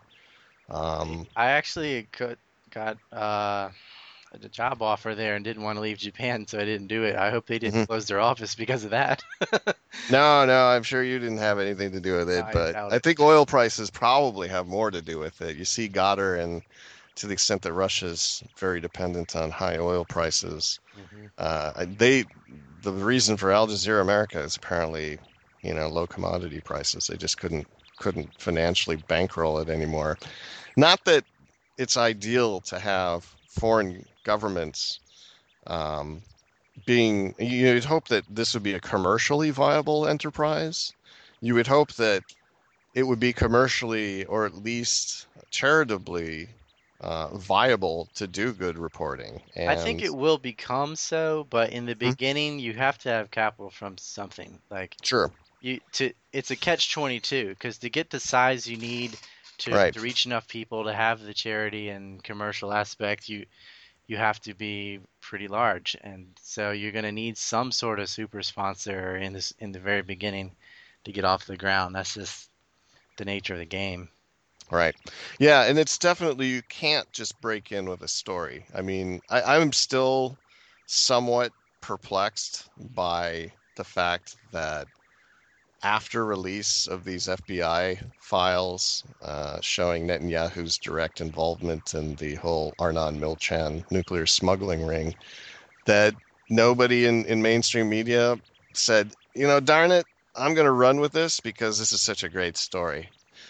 Speaker 2: Um,
Speaker 1: I actually could, got uh, a job offer there and didn't want to leave Japan, so I didn't do it. I hope they didn't
Speaker 2: mhm.
Speaker 1: close their office because of that.
Speaker 2: No, no, I'm sure you didn't have anything to do with it,
Speaker 1: I
Speaker 2: but
Speaker 1: doubt
Speaker 2: I
Speaker 1: it.
Speaker 2: think oil prices probably have more to do with it. You see, Goddard, and to the extent that Russia's very dependent on high oil prices,
Speaker 1: Hmm.
Speaker 2: uh, they the reason for Al Jazeera America is apparently, you know, low commodity prices. They just couldn't couldn't financially bankroll it anymore. Not that it's ideal to have foreign governments um, being. You'd hope that this would be a commercially viable enterprise. You would hope that it would be commercially or at least charitably uh, viable to do good reporting.
Speaker 1: I think
Speaker 2: And
Speaker 1: it will become so, but in the
Speaker 2: hmm,
Speaker 1: beginning, you have to have capital from something. Like
Speaker 2: sure,
Speaker 1: you to, it's a catch twenty-two because to get the size you need to
Speaker 2: right,
Speaker 1: to reach enough people to have the charity and commercial aspect, you you have to be pretty large, and so you're going to need some sort of super sponsor in this in the very beginning to get off the ground. That's just the nature of the game.
Speaker 2: right, yeah, and it's definitely you can't just break in with a story. I mean, I, I'm still somewhat perplexed by the fact that after release of these F B I files uh, showing Netanyahu's direct involvement in the whole Arnon Milchan nuclear smuggling ring, that nobody in, in mainstream media said, you know, darn it, I'm going to run with this because this is such a great story.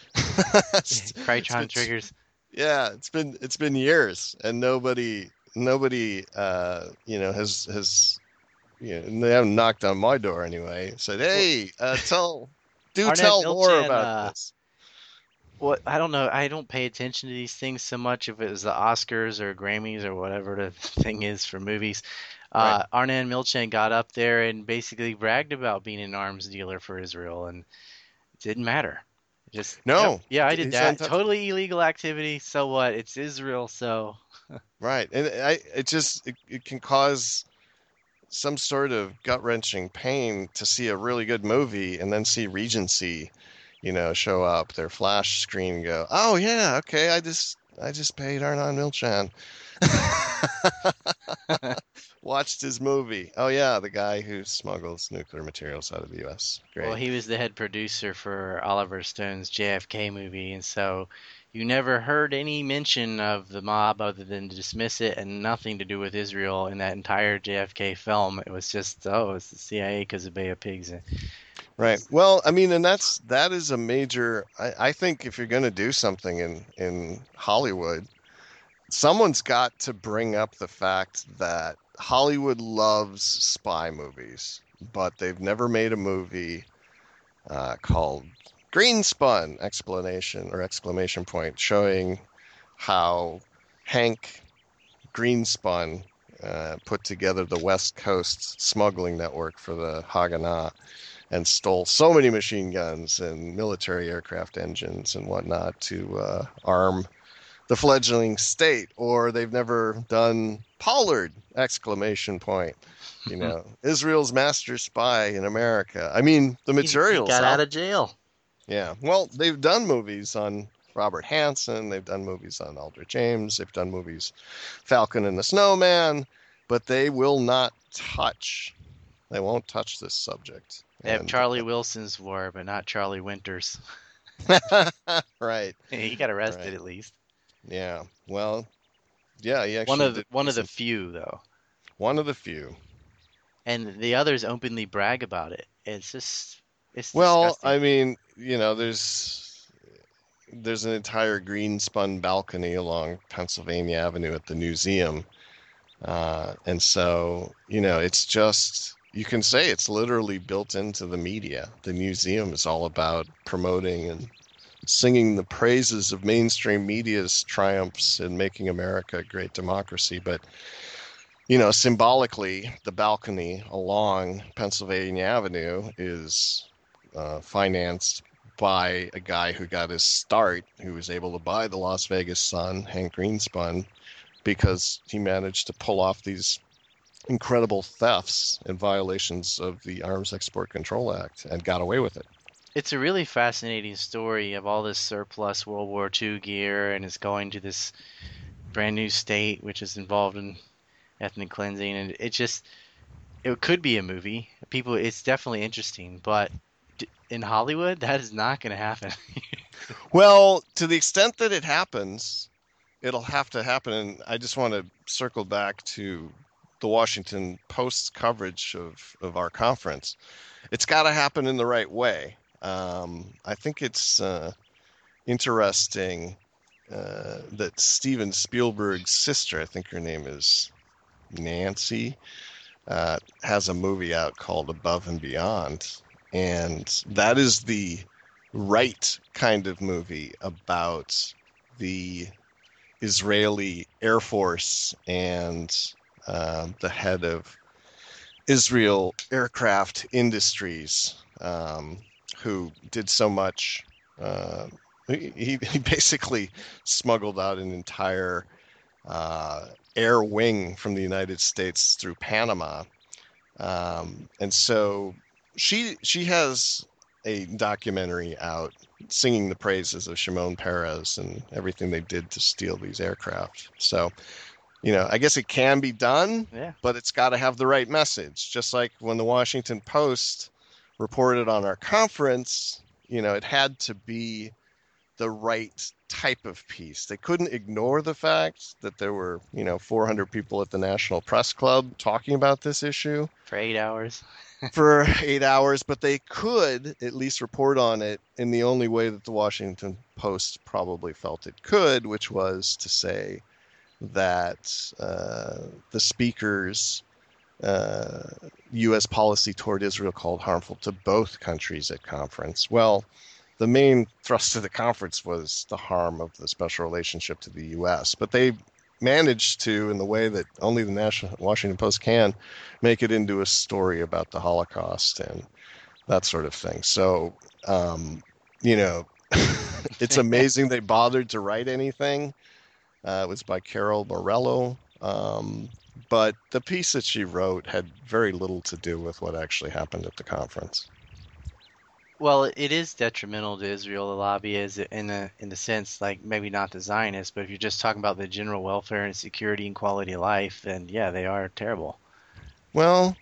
Speaker 2: it's, it's been,
Speaker 1: Crytron triggers.
Speaker 2: yeah, it's been it's been years, and nobody nobody uh, you know has has you know, they haven't knocked on my door anyway. Said,
Speaker 1: Well,
Speaker 2: hey, uh, tell do
Speaker 1: Arnett
Speaker 2: tell more
Speaker 1: Milchan,
Speaker 2: about
Speaker 1: uh,
Speaker 2: this.
Speaker 1: what I don't know, I don't pay attention to these things so much if it was the Oscars or Grammys or whatever the thing is for movies.
Speaker 2: Right.
Speaker 1: Uh, Arnett Milchan got up there and basically bragged about being an arms dealer for Israel, and it didn't matter. Just, yep,
Speaker 2: No,
Speaker 1: yeah, I did
Speaker 2: he's
Speaker 1: that.
Speaker 2: untouchable.
Speaker 1: Totally illegal activity. So what? It's Israel, so
Speaker 2: Right, and I it just it, it can cause some sort of gut wrenching pain to see a really good movie and then see Regency, you know, show up their flash screen and go, oh yeah, okay, I just I just paid Arnon Milchan. Watched his movie. Oh yeah, the guy who smuggles nuclear materials out of the U S.
Speaker 1: well,
Speaker 2: Great.
Speaker 1: he was the head producer for Oliver Stone's J F K movie, and so you never heard any mention of the mob other than to dismiss it and nothing to do with Israel in that entire J F K film. It was just, oh, it's the C I A because of Bay of Pigs.
Speaker 2: Right. Well, I mean, and that's that is a major. I, I think if you're going to do something in in Hollywood, someone's got to bring up the fact that Hollywood loves spy movies, but they've never made a movie uh, called Greenspun! Explanation or exclamation point, showing how Hank Greenspun uh, put together the West Coast smuggling network for the Haganah and stole so many machine guns and military aircraft engines and whatnot to uh, arm the fledgling state. Or they've never done Pollard! Exclamation point. You know, Israel's master spy in America. I mean, the
Speaker 1: He, he
Speaker 2: materials
Speaker 1: got
Speaker 2: out.
Speaker 1: out of jail.
Speaker 2: Yeah. Well, they've done movies on Robert Hansen. They've done movies on Aldrich James. They've done movies Falcon and the Snowman, but they will not touch. They won't touch this subject.
Speaker 1: They have
Speaker 2: And
Speaker 1: Charlie Wilson's war, but not Charlie Winters.
Speaker 2: right,
Speaker 1: He got arrested
Speaker 2: right.
Speaker 1: at least.
Speaker 2: Yeah. Well, yeah, he
Speaker 1: One
Speaker 2: actually
Speaker 1: of the,
Speaker 2: did
Speaker 1: one of the
Speaker 2: some,
Speaker 1: few though,
Speaker 2: one of the few.
Speaker 1: and the others openly brag about it. It's just, it's
Speaker 2: Well,
Speaker 1: disgusting.
Speaker 2: I mean, you know, there's there's an entire green spun balcony along Pennsylvania Avenue at the museum. Uh, and so, you know, it's just, you can say it's literally built into the media. The museum is all about promoting and singing the praises of mainstream media's triumphs in making America a great democracy. But, you know, symbolically, the balcony along Pennsylvania Avenue is uh, financed by a guy who got his start, who was able to buy the Las Vegas Sun, Hank Greenspun, because he managed to pull off these incredible thefts and violations of the Arms Export Control Act and got away with it.
Speaker 1: It's a really fascinating story of all this surplus World War two gear, and it's going to this brand new state which is involved in ethnic cleansing, and it just it could be a movie. People, it's definitely interesting, but d- in Hollywood, that is not going to happen.
Speaker 2: Well, to the extent that it happens, it'll have to happen. And I just want to circle back to the Washington Post's coverage of, of our conference. It's got to happen in the right way. Um, I think it's uh, interesting uh, that Steven Spielberg's sister, I think her name is Nancy, uh, has a movie out called Above and Beyond. And that is the right kind of movie about the Israeli Air Force and uh, the head of Israel Aircraft Industries, um, who did so much. Uh, he, he basically smuggled out an entire uh, air wing from the United States through Panama. Um, and so she she has a documentary out singing the praises of Shimon Peres and everything they did to steal these aircraft. So, you know, I guess it can be done,
Speaker 1: Yeah.
Speaker 2: but it's got to have the right message. Just like when the Washington Post reported on our conference, you know, it had to be the right type of piece. They couldn't ignore the fact that there were, you know, four hundred people at the National Press Club talking about this issue
Speaker 1: For eight hours.
Speaker 2: for eight hours, but they could at least report on it in the only way that the Washington Post probably felt it could, which was to say that uh, the speaker's uh, U S policy toward Israel called harmful to both countries at conference. Well, the main thrust of the conference was the harm of the special relationship to the U S, but they managed to, in the way that only the National Washington Post can, make it into a story about the Holocaust and that sort of thing. So, um, you know, it's amazing they bothered to write anything. Uh, it was by Carol Morello. Um, but the piece that she wrote had very little to do with what actually happened at the conference.
Speaker 1: Well, it is detrimental to Israel, the lobby is in a in the sense like maybe not the Zionists, but if you're just talking about the general welfare and security and quality of life, then yeah, they are terrible.
Speaker 2: Well,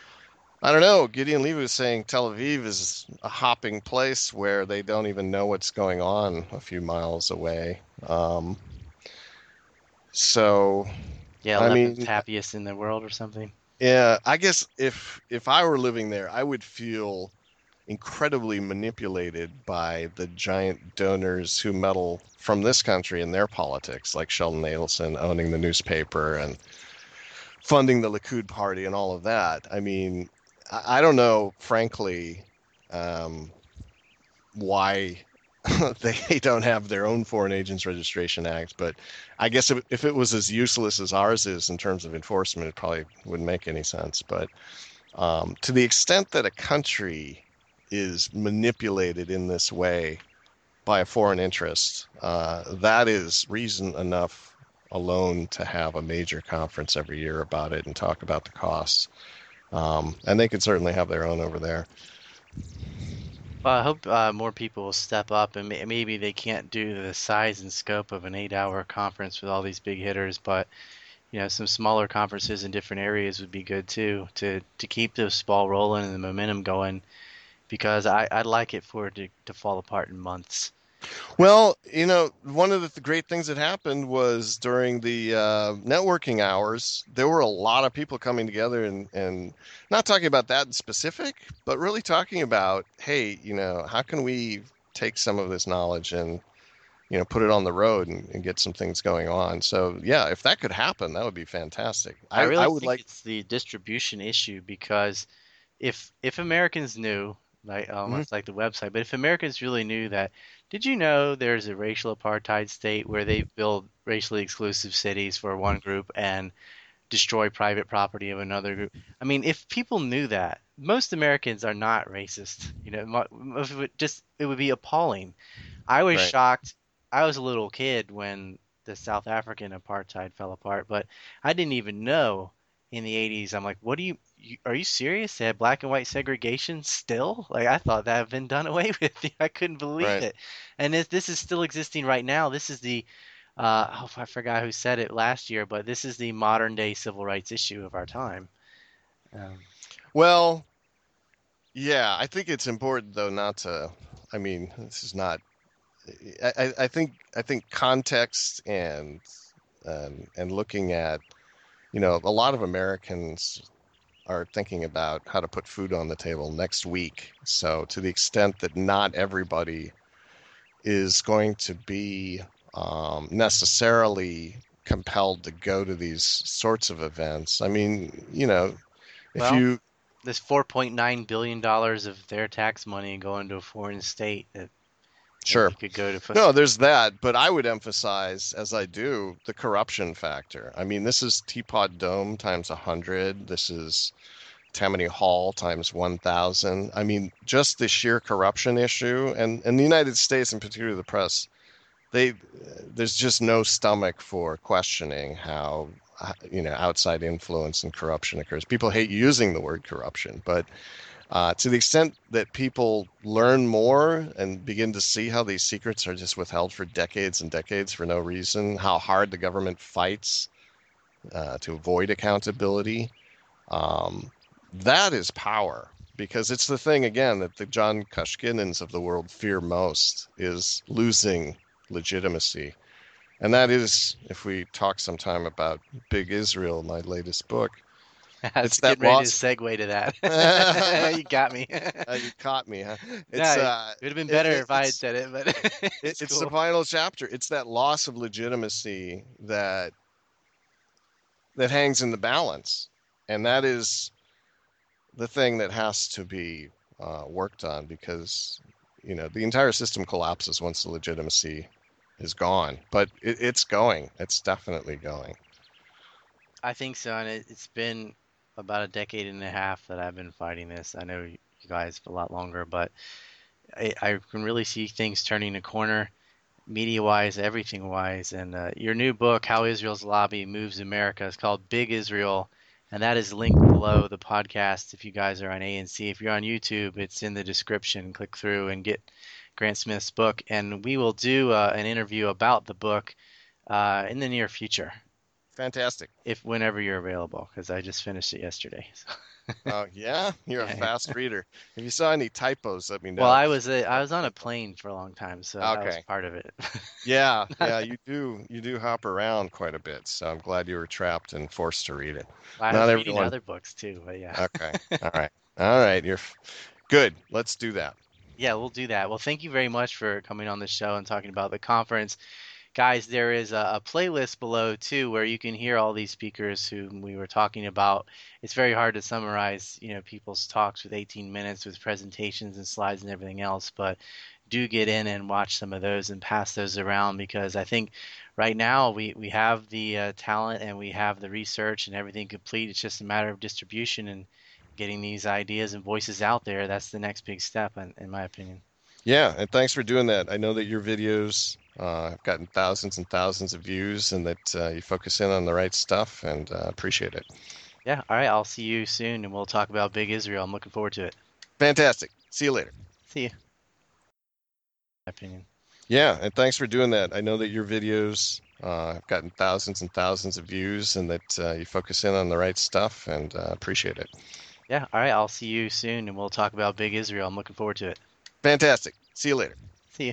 Speaker 2: I don't know. Gideon Levy was saying Tel Aviv is a hopping place where they don't even know what's going on a few miles away. Um, so,
Speaker 1: Yeah,
Speaker 2: I
Speaker 1: eleventh
Speaker 2: mean,
Speaker 1: happiest in the world or something.
Speaker 2: yeah, I guess if if I were living there, I would feel incredibly manipulated by the giant donors who meddle from this country in their politics, like Sheldon Adelson owning the newspaper and funding the Likud party and all of that. I mean, I, I don't know, frankly, um, why they don't have their own Foreign Agents Registration Act, but I guess if, if it was as useless as ours is in terms of enforcement, it probably wouldn't make any sense. But um, to the extent that a country is manipulated in this way by a foreign interest, uh, that is reason enough alone to have a major conference every year about it and talk about the costs. Um, and they could certainly have their own over there.
Speaker 1: Well, I hope uh, more people will step up, and may maybe they can't do the size and scope of an eight-hour conference with all these big hitters, but you know, some smaller conferences in different areas would be good too to to keep this ball rolling and the momentum going. Because I I'd like it for it to, to fall apart in months.
Speaker 2: Well, you know, one of the th- great things that happened was during the uh, networking hours, there were a lot of people coming together and, and not talking about that in specific, but really talking about, hey, you know, how can we take some of this knowledge and, you know, put it on the road and, and get some things going on. So, yeah, if that could happen, that would be fantastic.
Speaker 1: I
Speaker 2: I, I
Speaker 1: really
Speaker 2: would
Speaker 1: think
Speaker 2: like,
Speaker 1: it's the distribution issue because if if Americans knew, like
Speaker 2: mhm.
Speaker 1: almost like the website, but if Americans really knew that, did you know there's a racial apartheid state where they build racially exclusive cities for one group and destroy private property of another group? I mean, if people knew that, most Americans are not racist. You know, mo- if it would just it would be appalling. I was
Speaker 2: Right.
Speaker 1: shocked. I was a little kid when the South African apartheid fell apart, but I didn't even know in the eighties. I'm like, what do you, you are you serious? They had black and white segregation still? Like I thought that had been done away with. I couldn't believe
Speaker 2: Right.
Speaker 1: it. And this, this is still existing right now. This is the uh, oh, I forgot who said it last year, but this is the modern day civil rights issue of our time. Um,
Speaker 2: Well, yeah, I think it's important though not to. I mean, this is not. I, I I think I think context and um, and looking at, you know, a lot of Americans are thinking about how to put food on the table next week. So to the extent that not everybody is going to be um, necessarily compelled to go to these sorts of events. I mean, you know, if
Speaker 1: well,
Speaker 2: you
Speaker 1: this four point nine billion dollars of their tax money going to a foreign state that
Speaker 2: sure.
Speaker 1: maybe could go to.
Speaker 2: No, there's that, but I would emphasize, as I do, the corruption factor. I mean, this is Teapot Dome times one hundred. This is Tammany Hall times one thousand. I mean, just the sheer corruption issue, and, and the United States, and particularly the press, they there's just no stomach for questioning how, you know, outside influence and corruption occurs. People hate using the word corruption, but uh, to the extent that people learn more and begin to see how these secrets are just withheld for decades and decades for no reason, how hard the government fights uh, to avoid accountability, um, that is power. Because it's the thing, again, that the John Koshkinins of the world fear most is losing legitimacy. And that is, if we talk sometime about Big Israel, my latest book,
Speaker 1: I was
Speaker 2: it's that
Speaker 1: getting ready to
Speaker 2: loss.
Speaker 1: segue to that. You got me.
Speaker 2: Uh, you caught me, huh? It's
Speaker 1: Yeah, it
Speaker 2: uh,
Speaker 1: would have been
Speaker 2: it,
Speaker 1: better
Speaker 2: it,
Speaker 1: if I had
Speaker 2: it's
Speaker 1: said it, but
Speaker 2: it,
Speaker 1: it's
Speaker 2: it's the
Speaker 1: cool.
Speaker 2: final chapter. It's that loss of legitimacy that that hangs in the balance, and that is the thing that has to be uh, worked on, because you know the entire system collapses once the legitimacy is gone. But it, it's going. It's definitely going.
Speaker 1: I think so, and it, it's been about a decade and a half that I've been fighting this. I know you guys a lot longer, but I, I can really see things turning a corner, media-wise, everything-wise. And uh, your new book, How Israel's Lobby Moves America, is called Big Israel, and that is linked below the podcast if you guys are on A N C. If you're on YouTube, it's in the description. Click through and get Grant Smith's book, and we will do uh, an interview about the book uh, in the near future.
Speaker 2: Fantastic.
Speaker 1: If whenever you're available, because I just finished it yesterday. So.
Speaker 2: Oh yeah, you're a
Speaker 1: Yeah.
Speaker 2: fast reader. If you saw any typos, let me know.
Speaker 1: Well, I was a, I was on a plane for a long time, so that was
Speaker 2: Okay.
Speaker 1: part of it.
Speaker 2: Yeah, yeah, you do you do hop around quite a bit, so I'm glad you were trapped and forced to read it.
Speaker 1: I
Speaker 2: Not
Speaker 1: was reading
Speaker 2: everyone.
Speaker 1: other books too, but yeah.
Speaker 2: Okay. All right. All right. You're f- good. Let's do that.
Speaker 1: Yeah, we'll do that. Well, thank you very much for coming on the show and talking about the conference. Guys, there is a, a playlist below too where you can hear all these speakers whom we were talking about. It's very hard to summarize, you know, people's talks with eighteen minutes with presentations and slides and everything else, but do get in and watch some of those and pass those around, because I think right now we, we have the uh, talent and we have the research and everything complete. It's just a matter of distribution and getting these ideas and voices out there. That's the next big step, in, in my opinion.
Speaker 2: Yeah, and thanks for doing that. I know that your videos uh, have gotten thousands and thousands of views, and that uh, you focus in on the right stuff, and uh, appreciate it.
Speaker 1: Yeah, all right, I'll see you soon, and we'll talk about Big Israel. I'm looking forward to it.
Speaker 2: Fantastic. See you later.
Speaker 1: See you. My opinion.
Speaker 2: Yeah, and thanks for doing that. I know that your videos uh, have gotten thousands and thousands of views, and that uh, you focus in on the right stuff, and uh, appreciate it.
Speaker 1: Yeah, all right, I'll see you soon, and we'll talk about Big Israel. I'm looking forward to it.
Speaker 2: Fantastic. See you later.
Speaker 1: See you.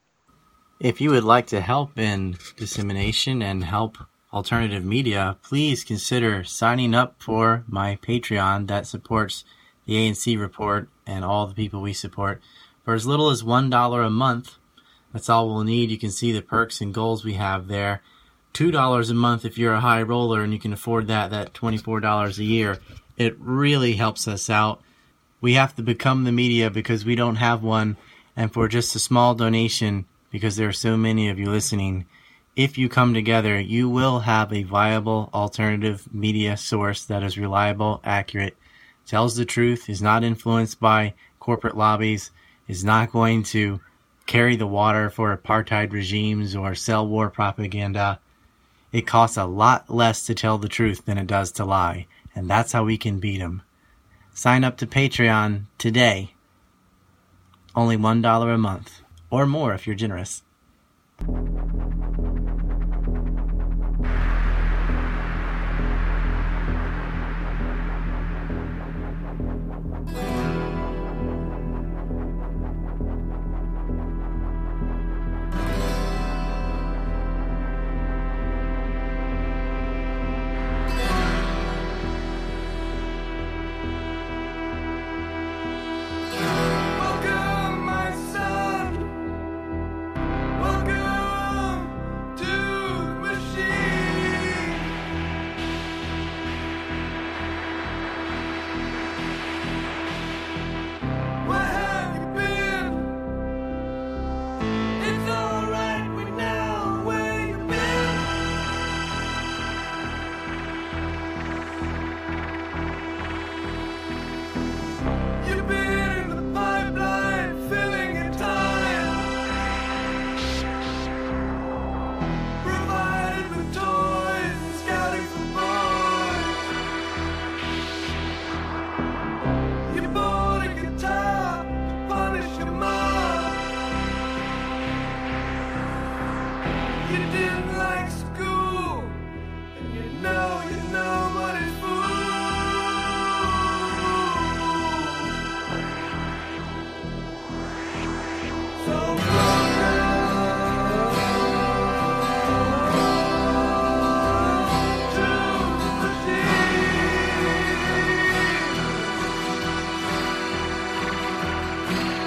Speaker 1: If you would like to help in dissemination and help alternative media, please consider signing up for my Patreon that supports the A N C Report and all the people we support for as little as one dollar a month. That's all we'll need. You can see the perks and goals we have there. two dollars a month if you're a high roller and you can afford that, that twenty-four dollars a year. It really helps us out. We have to become the media because we don't have one. And for just a small donation, because there are so many of you listening, if you come together, you will have a viable alternative media source that is reliable, accurate, tells the truth, is not influenced by corporate lobbies, is not going to carry the water for apartheid regimes or sell war propaganda. It costs a lot less to tell the truth than it does to lie. And that's how we can beat them. Sign up to Patreon today. Only one dollar a month. Or more if you're generous.
Speaker 3: You didn't like